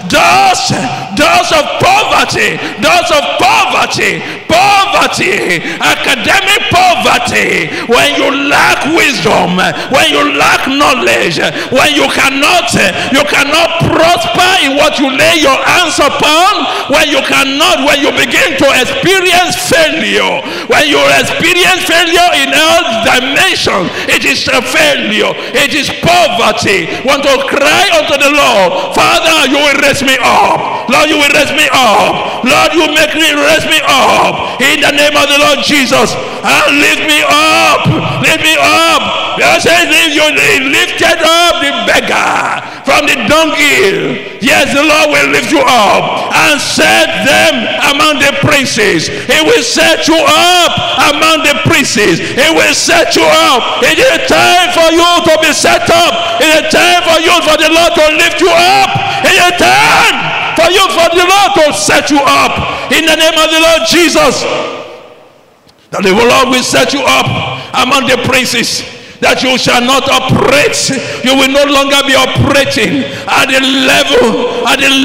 of poverty. Dust of poverty. Poverty. Academic poverty. When you lack wisdom. When you lack knowledge. When you cannot prosper in what you lay your hands upon. When you begin to experience failure. When you experience failure in all dimensions, it is a failure. It is poverty. Want to cry unto the Lord, Father, you will raise me up. Lord, you will raise me up. Lord, you make me raise me up. In the name of the Lord Jesus, and lift me up. Lift me up. You say you lifted up the beggar from the dunghill. Yes, the Lord will lift you up and set them among the princes. He will set you up among the princes. He will set you up. It is time for you to be set up. It is time for you, for the Lord to lift you up. It is time for you, for the Lord to set you up. In the name of the Lord Jesus, that the Lord will set you up among the princes. That you shall not operate. You will no longer be operating at the level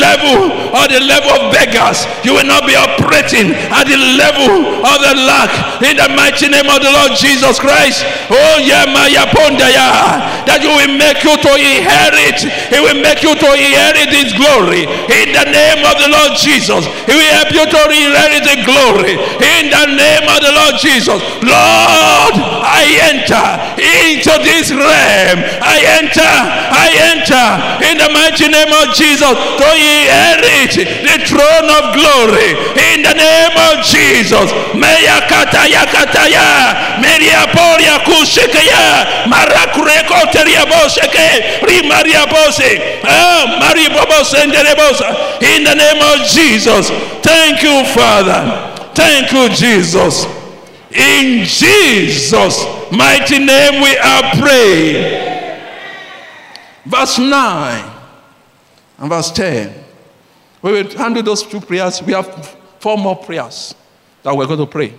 of beggars. You will not be operating at the level of the lack. In the mighty name of the Lord Jesus Christ. Oh yeah, Maya Pondaya. That you will make you to inherit. He will make you to inherit his glory. In the name of the Lord Jesus. He will help you to inherit the glory. In the name of the Lord Jesus. Lord, I enter into this realm. I enter in the mighty name of Jesus to inherit the throne of glory. In the name of Jesus. Meya kataya kataya, Meria poria kushekaya, Marakureko teriaboseke, Rimaria bose, Maribobos and Derebosa. In the name of Jesus. Thank you, Father. Thank you, Jesus. In Jesus' mighty name we are praying. Verse 9 and verse 10. We will handle those two prayers. We have 4 more prayers that we're going to pray.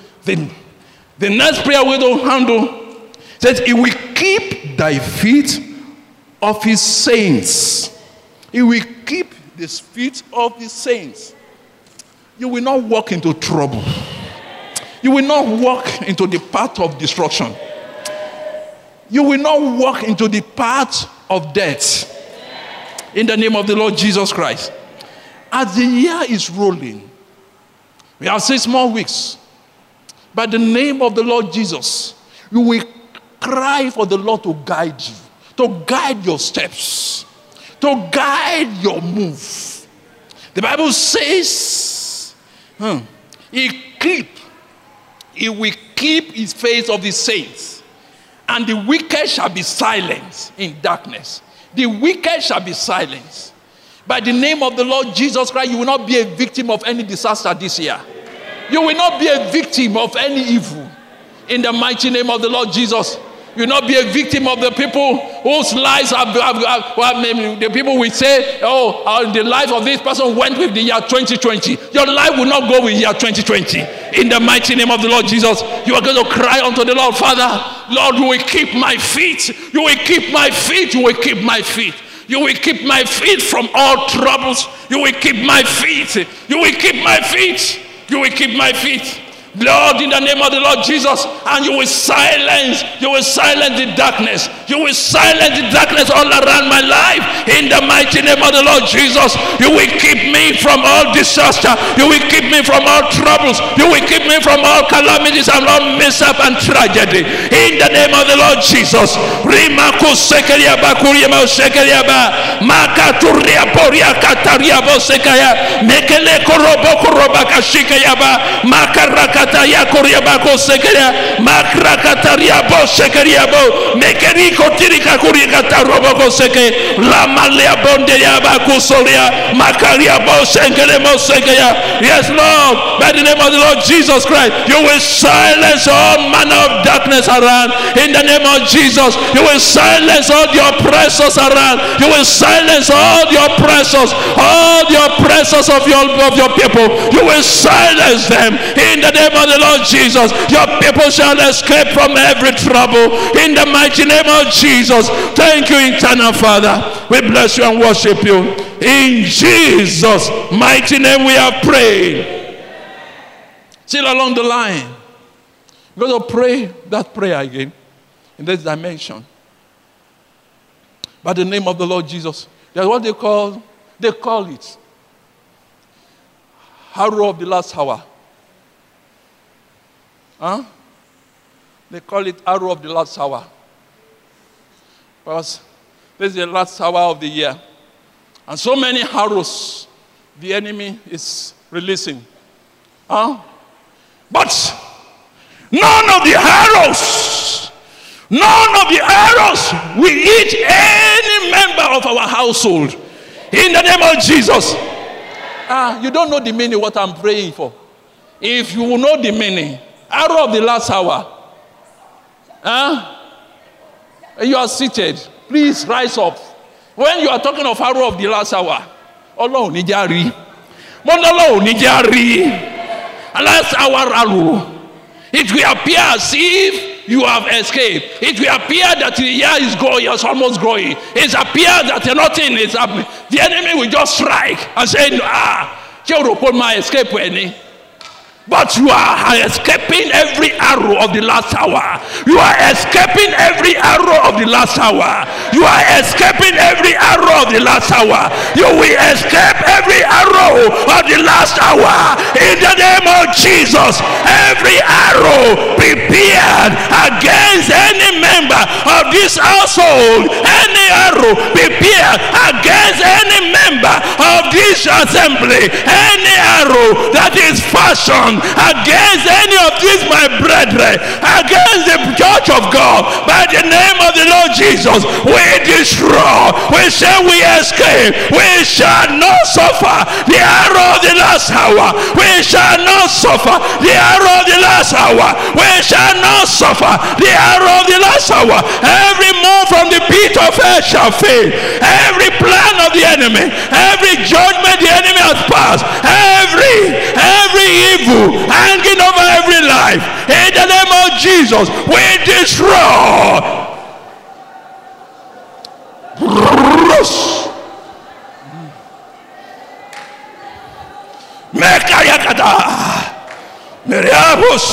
The next prayer we're going to handle says, it will keep thy feet of his saints. He will keep the feet of his saints. You will not walk into trouble. You will not walk into the path of destruction. You will not walk into the path of death. In the name of the Lord Jesus Christ. As the year is rolling, we have 6 more weeks. By the name of the Lord Jesus, you will cry for the Lord to guide you, to guide your steps, to guide your move. The Bible says, He will keep his face of his saints, and the wicked shall be silenced in darkness. The wicked shall be silenced. By the name of the Lord Jesus Christ, you will not be a victim of any disaster this year. You will not be a victim of any evil. In the mighty name of the Lord Jesus. You will not be a victim of the people whose lives the people will say, the life of this person went with the year 2020. Your life will not go with year 2020. In the mighty name of the Lord Jesus, you are going to cry unto the Lord, Father, Lord, you will keep my feet. You will keep my feet. You will keep my feet. You will keep my feet from all troubles. You will keep my feet. You will keep my feet. You will keep my feet. Lord, in the name of the Lord Jesus, and you will silence the darkness. You will silence the darkness all around my life. In the mighty name of the Lord Jesus, you will keep me from all disaster. You will keep me from all troubles. You will keep me from all calamities and all mishap and tragedy. In the name of the Lord Jesus. Ya Koryabako Sekeria, Makrakataria Bo Sekeria Bo, Mekeriko Tirika Kurikata Roboko Seke, Lamalia Bonderia Bakusoria, Makaria Bo Senkelemo Sekeria. Yes, Lord, by the name of the Lord Jesus Christ, you will silence all manner of darkness around. In the name of Jesus, you will silence all the oppressors around. You will silence all the oppressors of your people. You will silence them. In the name of the Lord Jesus, your people shall escape from every trouble. In the mighty name of Jesus. Thank you, eternal Father. We bless you and worship you. In Jesus' mighty name we have prayed. Still along the line, we're going to pray that prayer again in this dimension. By the name of the Lord Jesus. That's what they call it arrow of the last hour. They call it arrow of the last hour. Because this is the last hour of the year. And so many arrows the enemy is releasing. But none of the arrows will hit any member of our household. In the name of Jesus. You don't know the meaning of what I'm praying for. If you will know the meaning, arrow of the last hour. You are seated. Please rise up. When you are talking of arrow of the last hour, Ọlọ́run ní jẹ́ á rí. Ọlọ́run ní jẹ́ á rí. Last hour arrow. It will appear as if you have escaped. It will appear that the year is going, it's almost going. It appears that nothing is happening. The enemy will just strike and say, my escape any. But you are escaping every arrow of the last hour. You are escaping every arrow of the last hour. You are escaping every arrow of the last hour. You will escape every arrow of the last hour. In the name of Jesus, every arrow prepared against any member of this household, any arrow prepared against any member of this assembly, any arrow that is fashioned against any of these my brethren, against the church of God, by the name of the Lord Jesus, we destroy, we say we escape, we shall not suffer the arrow of the last hour, we shall not suffer the arrow of the last hour, we shall not suffer the arrow of the last hour. Every move from the pit of hell shall fail. Every plan of the enemy, every judgment the enemy has passed, every evil hanging over every life, in the name of Jesus, we destroy. Mekayakada. Meriabus.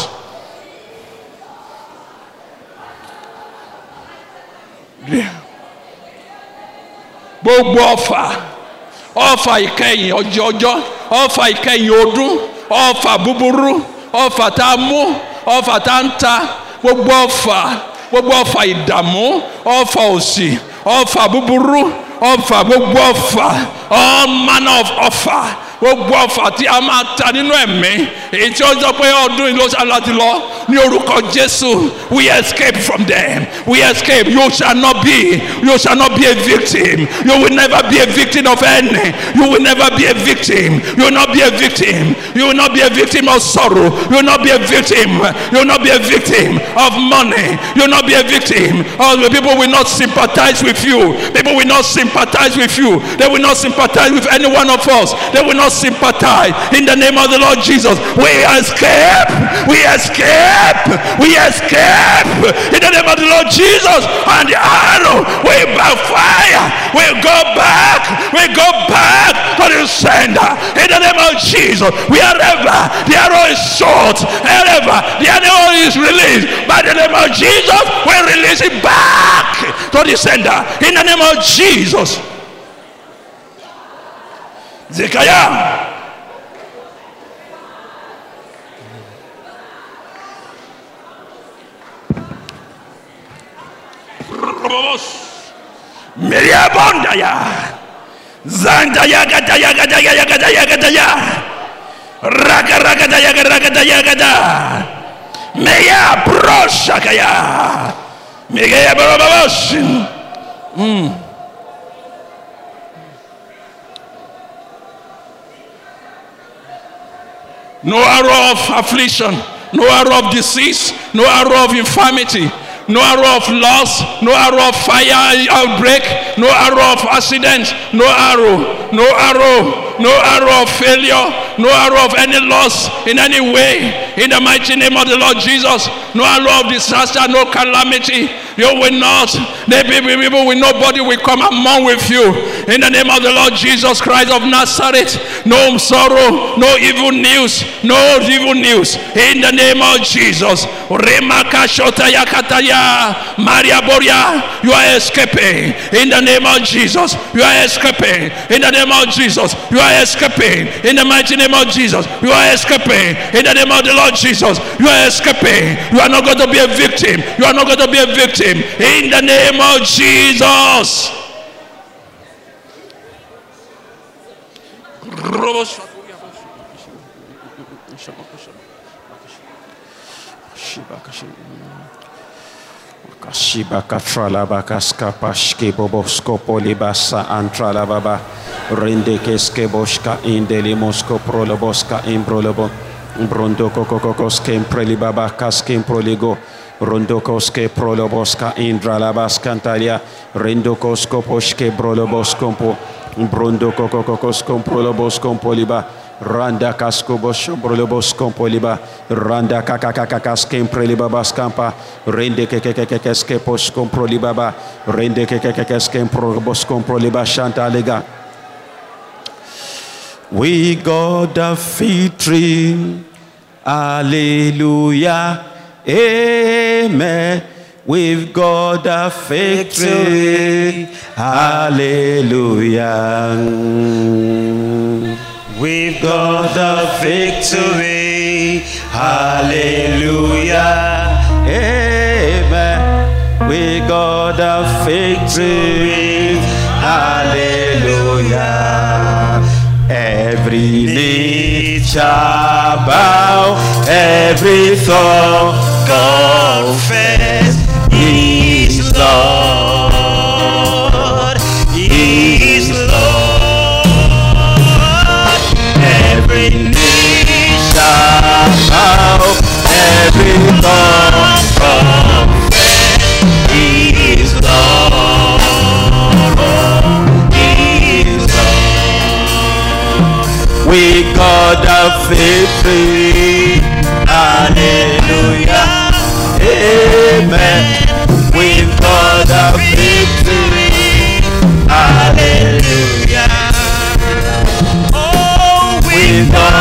Gbogbo ọfà ìkẹyìn ọjọ́, ọfà ìkẹyìn ọdún, ọfà búburú, ọfà tá a mú, ọfà tá a ń ta, gbogbo ọfà ìdààmú, ọfà òṣì, ọfà búburú, ọfà gbogbo ọfà, all manner of ọfà, gbogbo ọfà tí a máa ta nínú ẹ̀mí, èyí tí ó jọ pé ọdún ìlú láti lọ ní orúkọ Jésù, we escape from them, we escape. You shall not be a victim. You will never be a victim of any. You will never be a victim. You will not be a victim. You will not be a victim of sorrow. You will not be a victim. You will not be a victim of money. You will not be a victim. All the people will not sympathize with you. People will not sympathize with you. They will not sympathize with any one of us. They will not sympathize. In the name of the Lord Jesus, we escape. We escape. We escape. In the name of the Lord Jesus, and the arrow will backfire. We go back. We go back to the sender. In the name of Jesus, wherever the arrow is shot, wherever the arrow is released, by the name of Jesus, we release it back to the sender. In the name of Jesus. Zekaya. Miriabondaya. Zandaya gadaya gadaya gadaya gadaya. Raga raga daya raga gada. Meya broshakaya. Meya barabos. No arrow of affliction, no arrow of disease, no arrow of infirmity, no arrow of loss, no arrow of fire outbreak, no arrow of accident, no arrow, no arrow, no arrow of failure, no arrow of any loss in any way. In the mighty name of the Lord Jesus, no arrow of disaster, no calamity. You will not. The people will, nobody will come among with you. In the name of the Lord Jesus Christ of Nazareth, no sorrow, no evil news, no evil news. In the name of Jesus, Maria Boria, you are escaping. In the name of Jesus, you are escaping. In the name of Jesus, you are escaping. In the mighty name of Jesus, you are escaping. In the name of the Lord Jesus, you are escaping. You are not going to be a victim. You are not going to be a victim. In the name of Jesus.
Shibaka tralabaka skapashke bobosko polibasa antralababa rendekeske boshka indelimosko proloboska imbrolobo brondoko kokokoske imprelibaba kaske improligo rondokoske proloboska indralabaskantalia rendokosko poshke broloboskompo brondoko kokokosko proloboskom poliba Randa casco bosho brolobos compoliba randa kakakakaske impreliba baskampa rende kekekekeske pos comprolibaba rende kekekekeske improbos comproliba shantalega. We got the victory, hallelujah, amen. We've got the victory, hallelujah. We've got the victory, hallelujah, amen. We got the victory, hallelujah. Every knee shall bow, every tongue confess, He is Lord, He is Lord. Every knee shall bow, every tongue confess, He is Lord, He is Lord. We got the victory, hallelujah, amen. We've got the victory,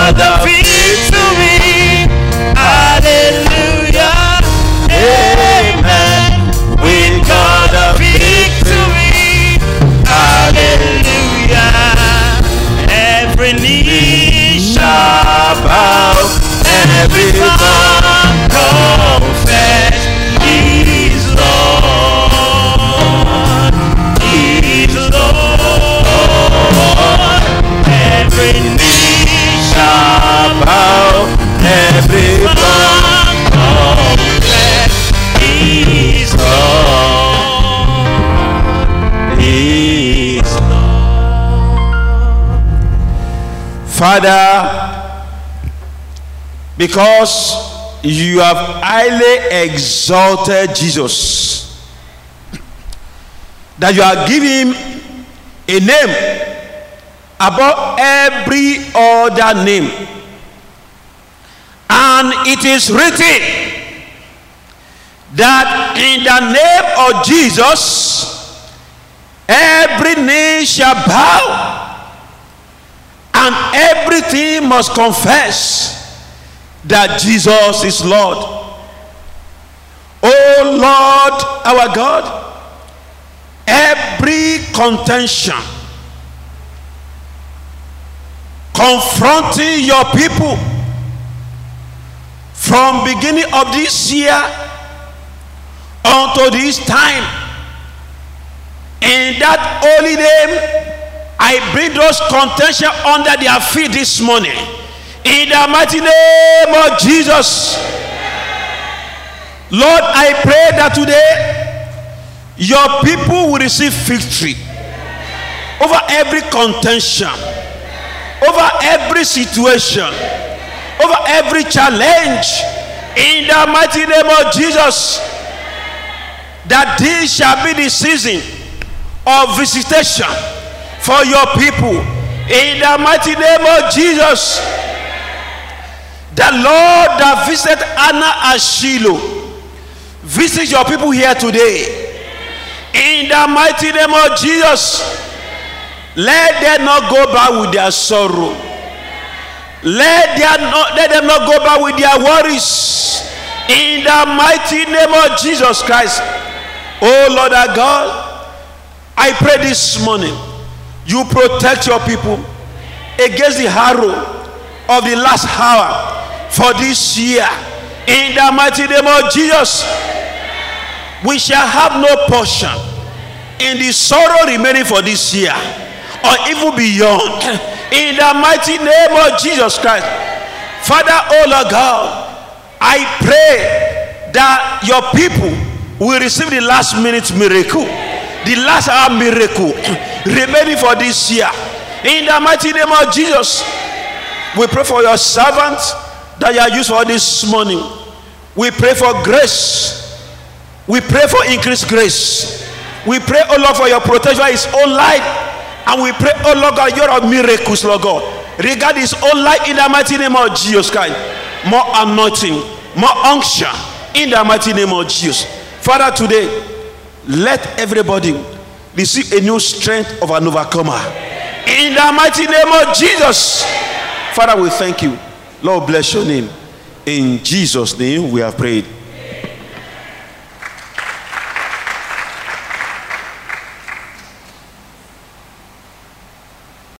God of victory. Hallelujah. Amen. With God of victory. Hallelujah. Every knee shall bow, every tongue confess He's Lord. He's Lord. Every knee shall bow, every tongue confess He's Lord. He's Lord.
Father, because you have highly exalted Jesus, that you are giving him a name above every other name, and it is written that in the name of Jesus every knee shall bow and everything must confess that Jesus is Lord. Oh Lord our God, every contention confronting your people from beginning of this year unto this time, in that holy name I bring those contention under their feet this morning, in the mighty name of Jesus. Lord, I pray that today your people will receive victory over every contention, over every situation, over every challenge, in the mighty name of Jesus. That this shall be the season of visitation for your people, in the mighty name of Jesus. The Lord that visited Anna and Shiloh visit your people here today, in the mighty name of Jesus. Let them not go back with their sorrow. Let them not go back with their worries, in the mighty name of Jesus Christ. Oh Lord our God, I pray this morning you protect your people against the arrow of the last hour for this year, in the mighty name of Jesus. We shall have no portion in the sorrow remaining for this year or even beyond, in the mighty name of Jesus Christ. Father, oh Lord God, I pray that your people will receive the last minute miracle, the last hour miracle remaining for this year, in the mighty name of Jesus. We pray for your servants that you are used for this morning. We pray for grace. We pray for increased grace. We pray, oh Lord, for your protection of his own life. And we pray, oh Lord God, you're of miracles, Lord God. Regard his own life, in the mighty name of Jesus Christ. More anointing, more unction, in the mighty name of Jesus. Father, today, let everybody receive a new strength of an overcomer, in the mighty name of Jesus. Father, we thank you. Lord, bless your name. In Jesus' name we have prayed.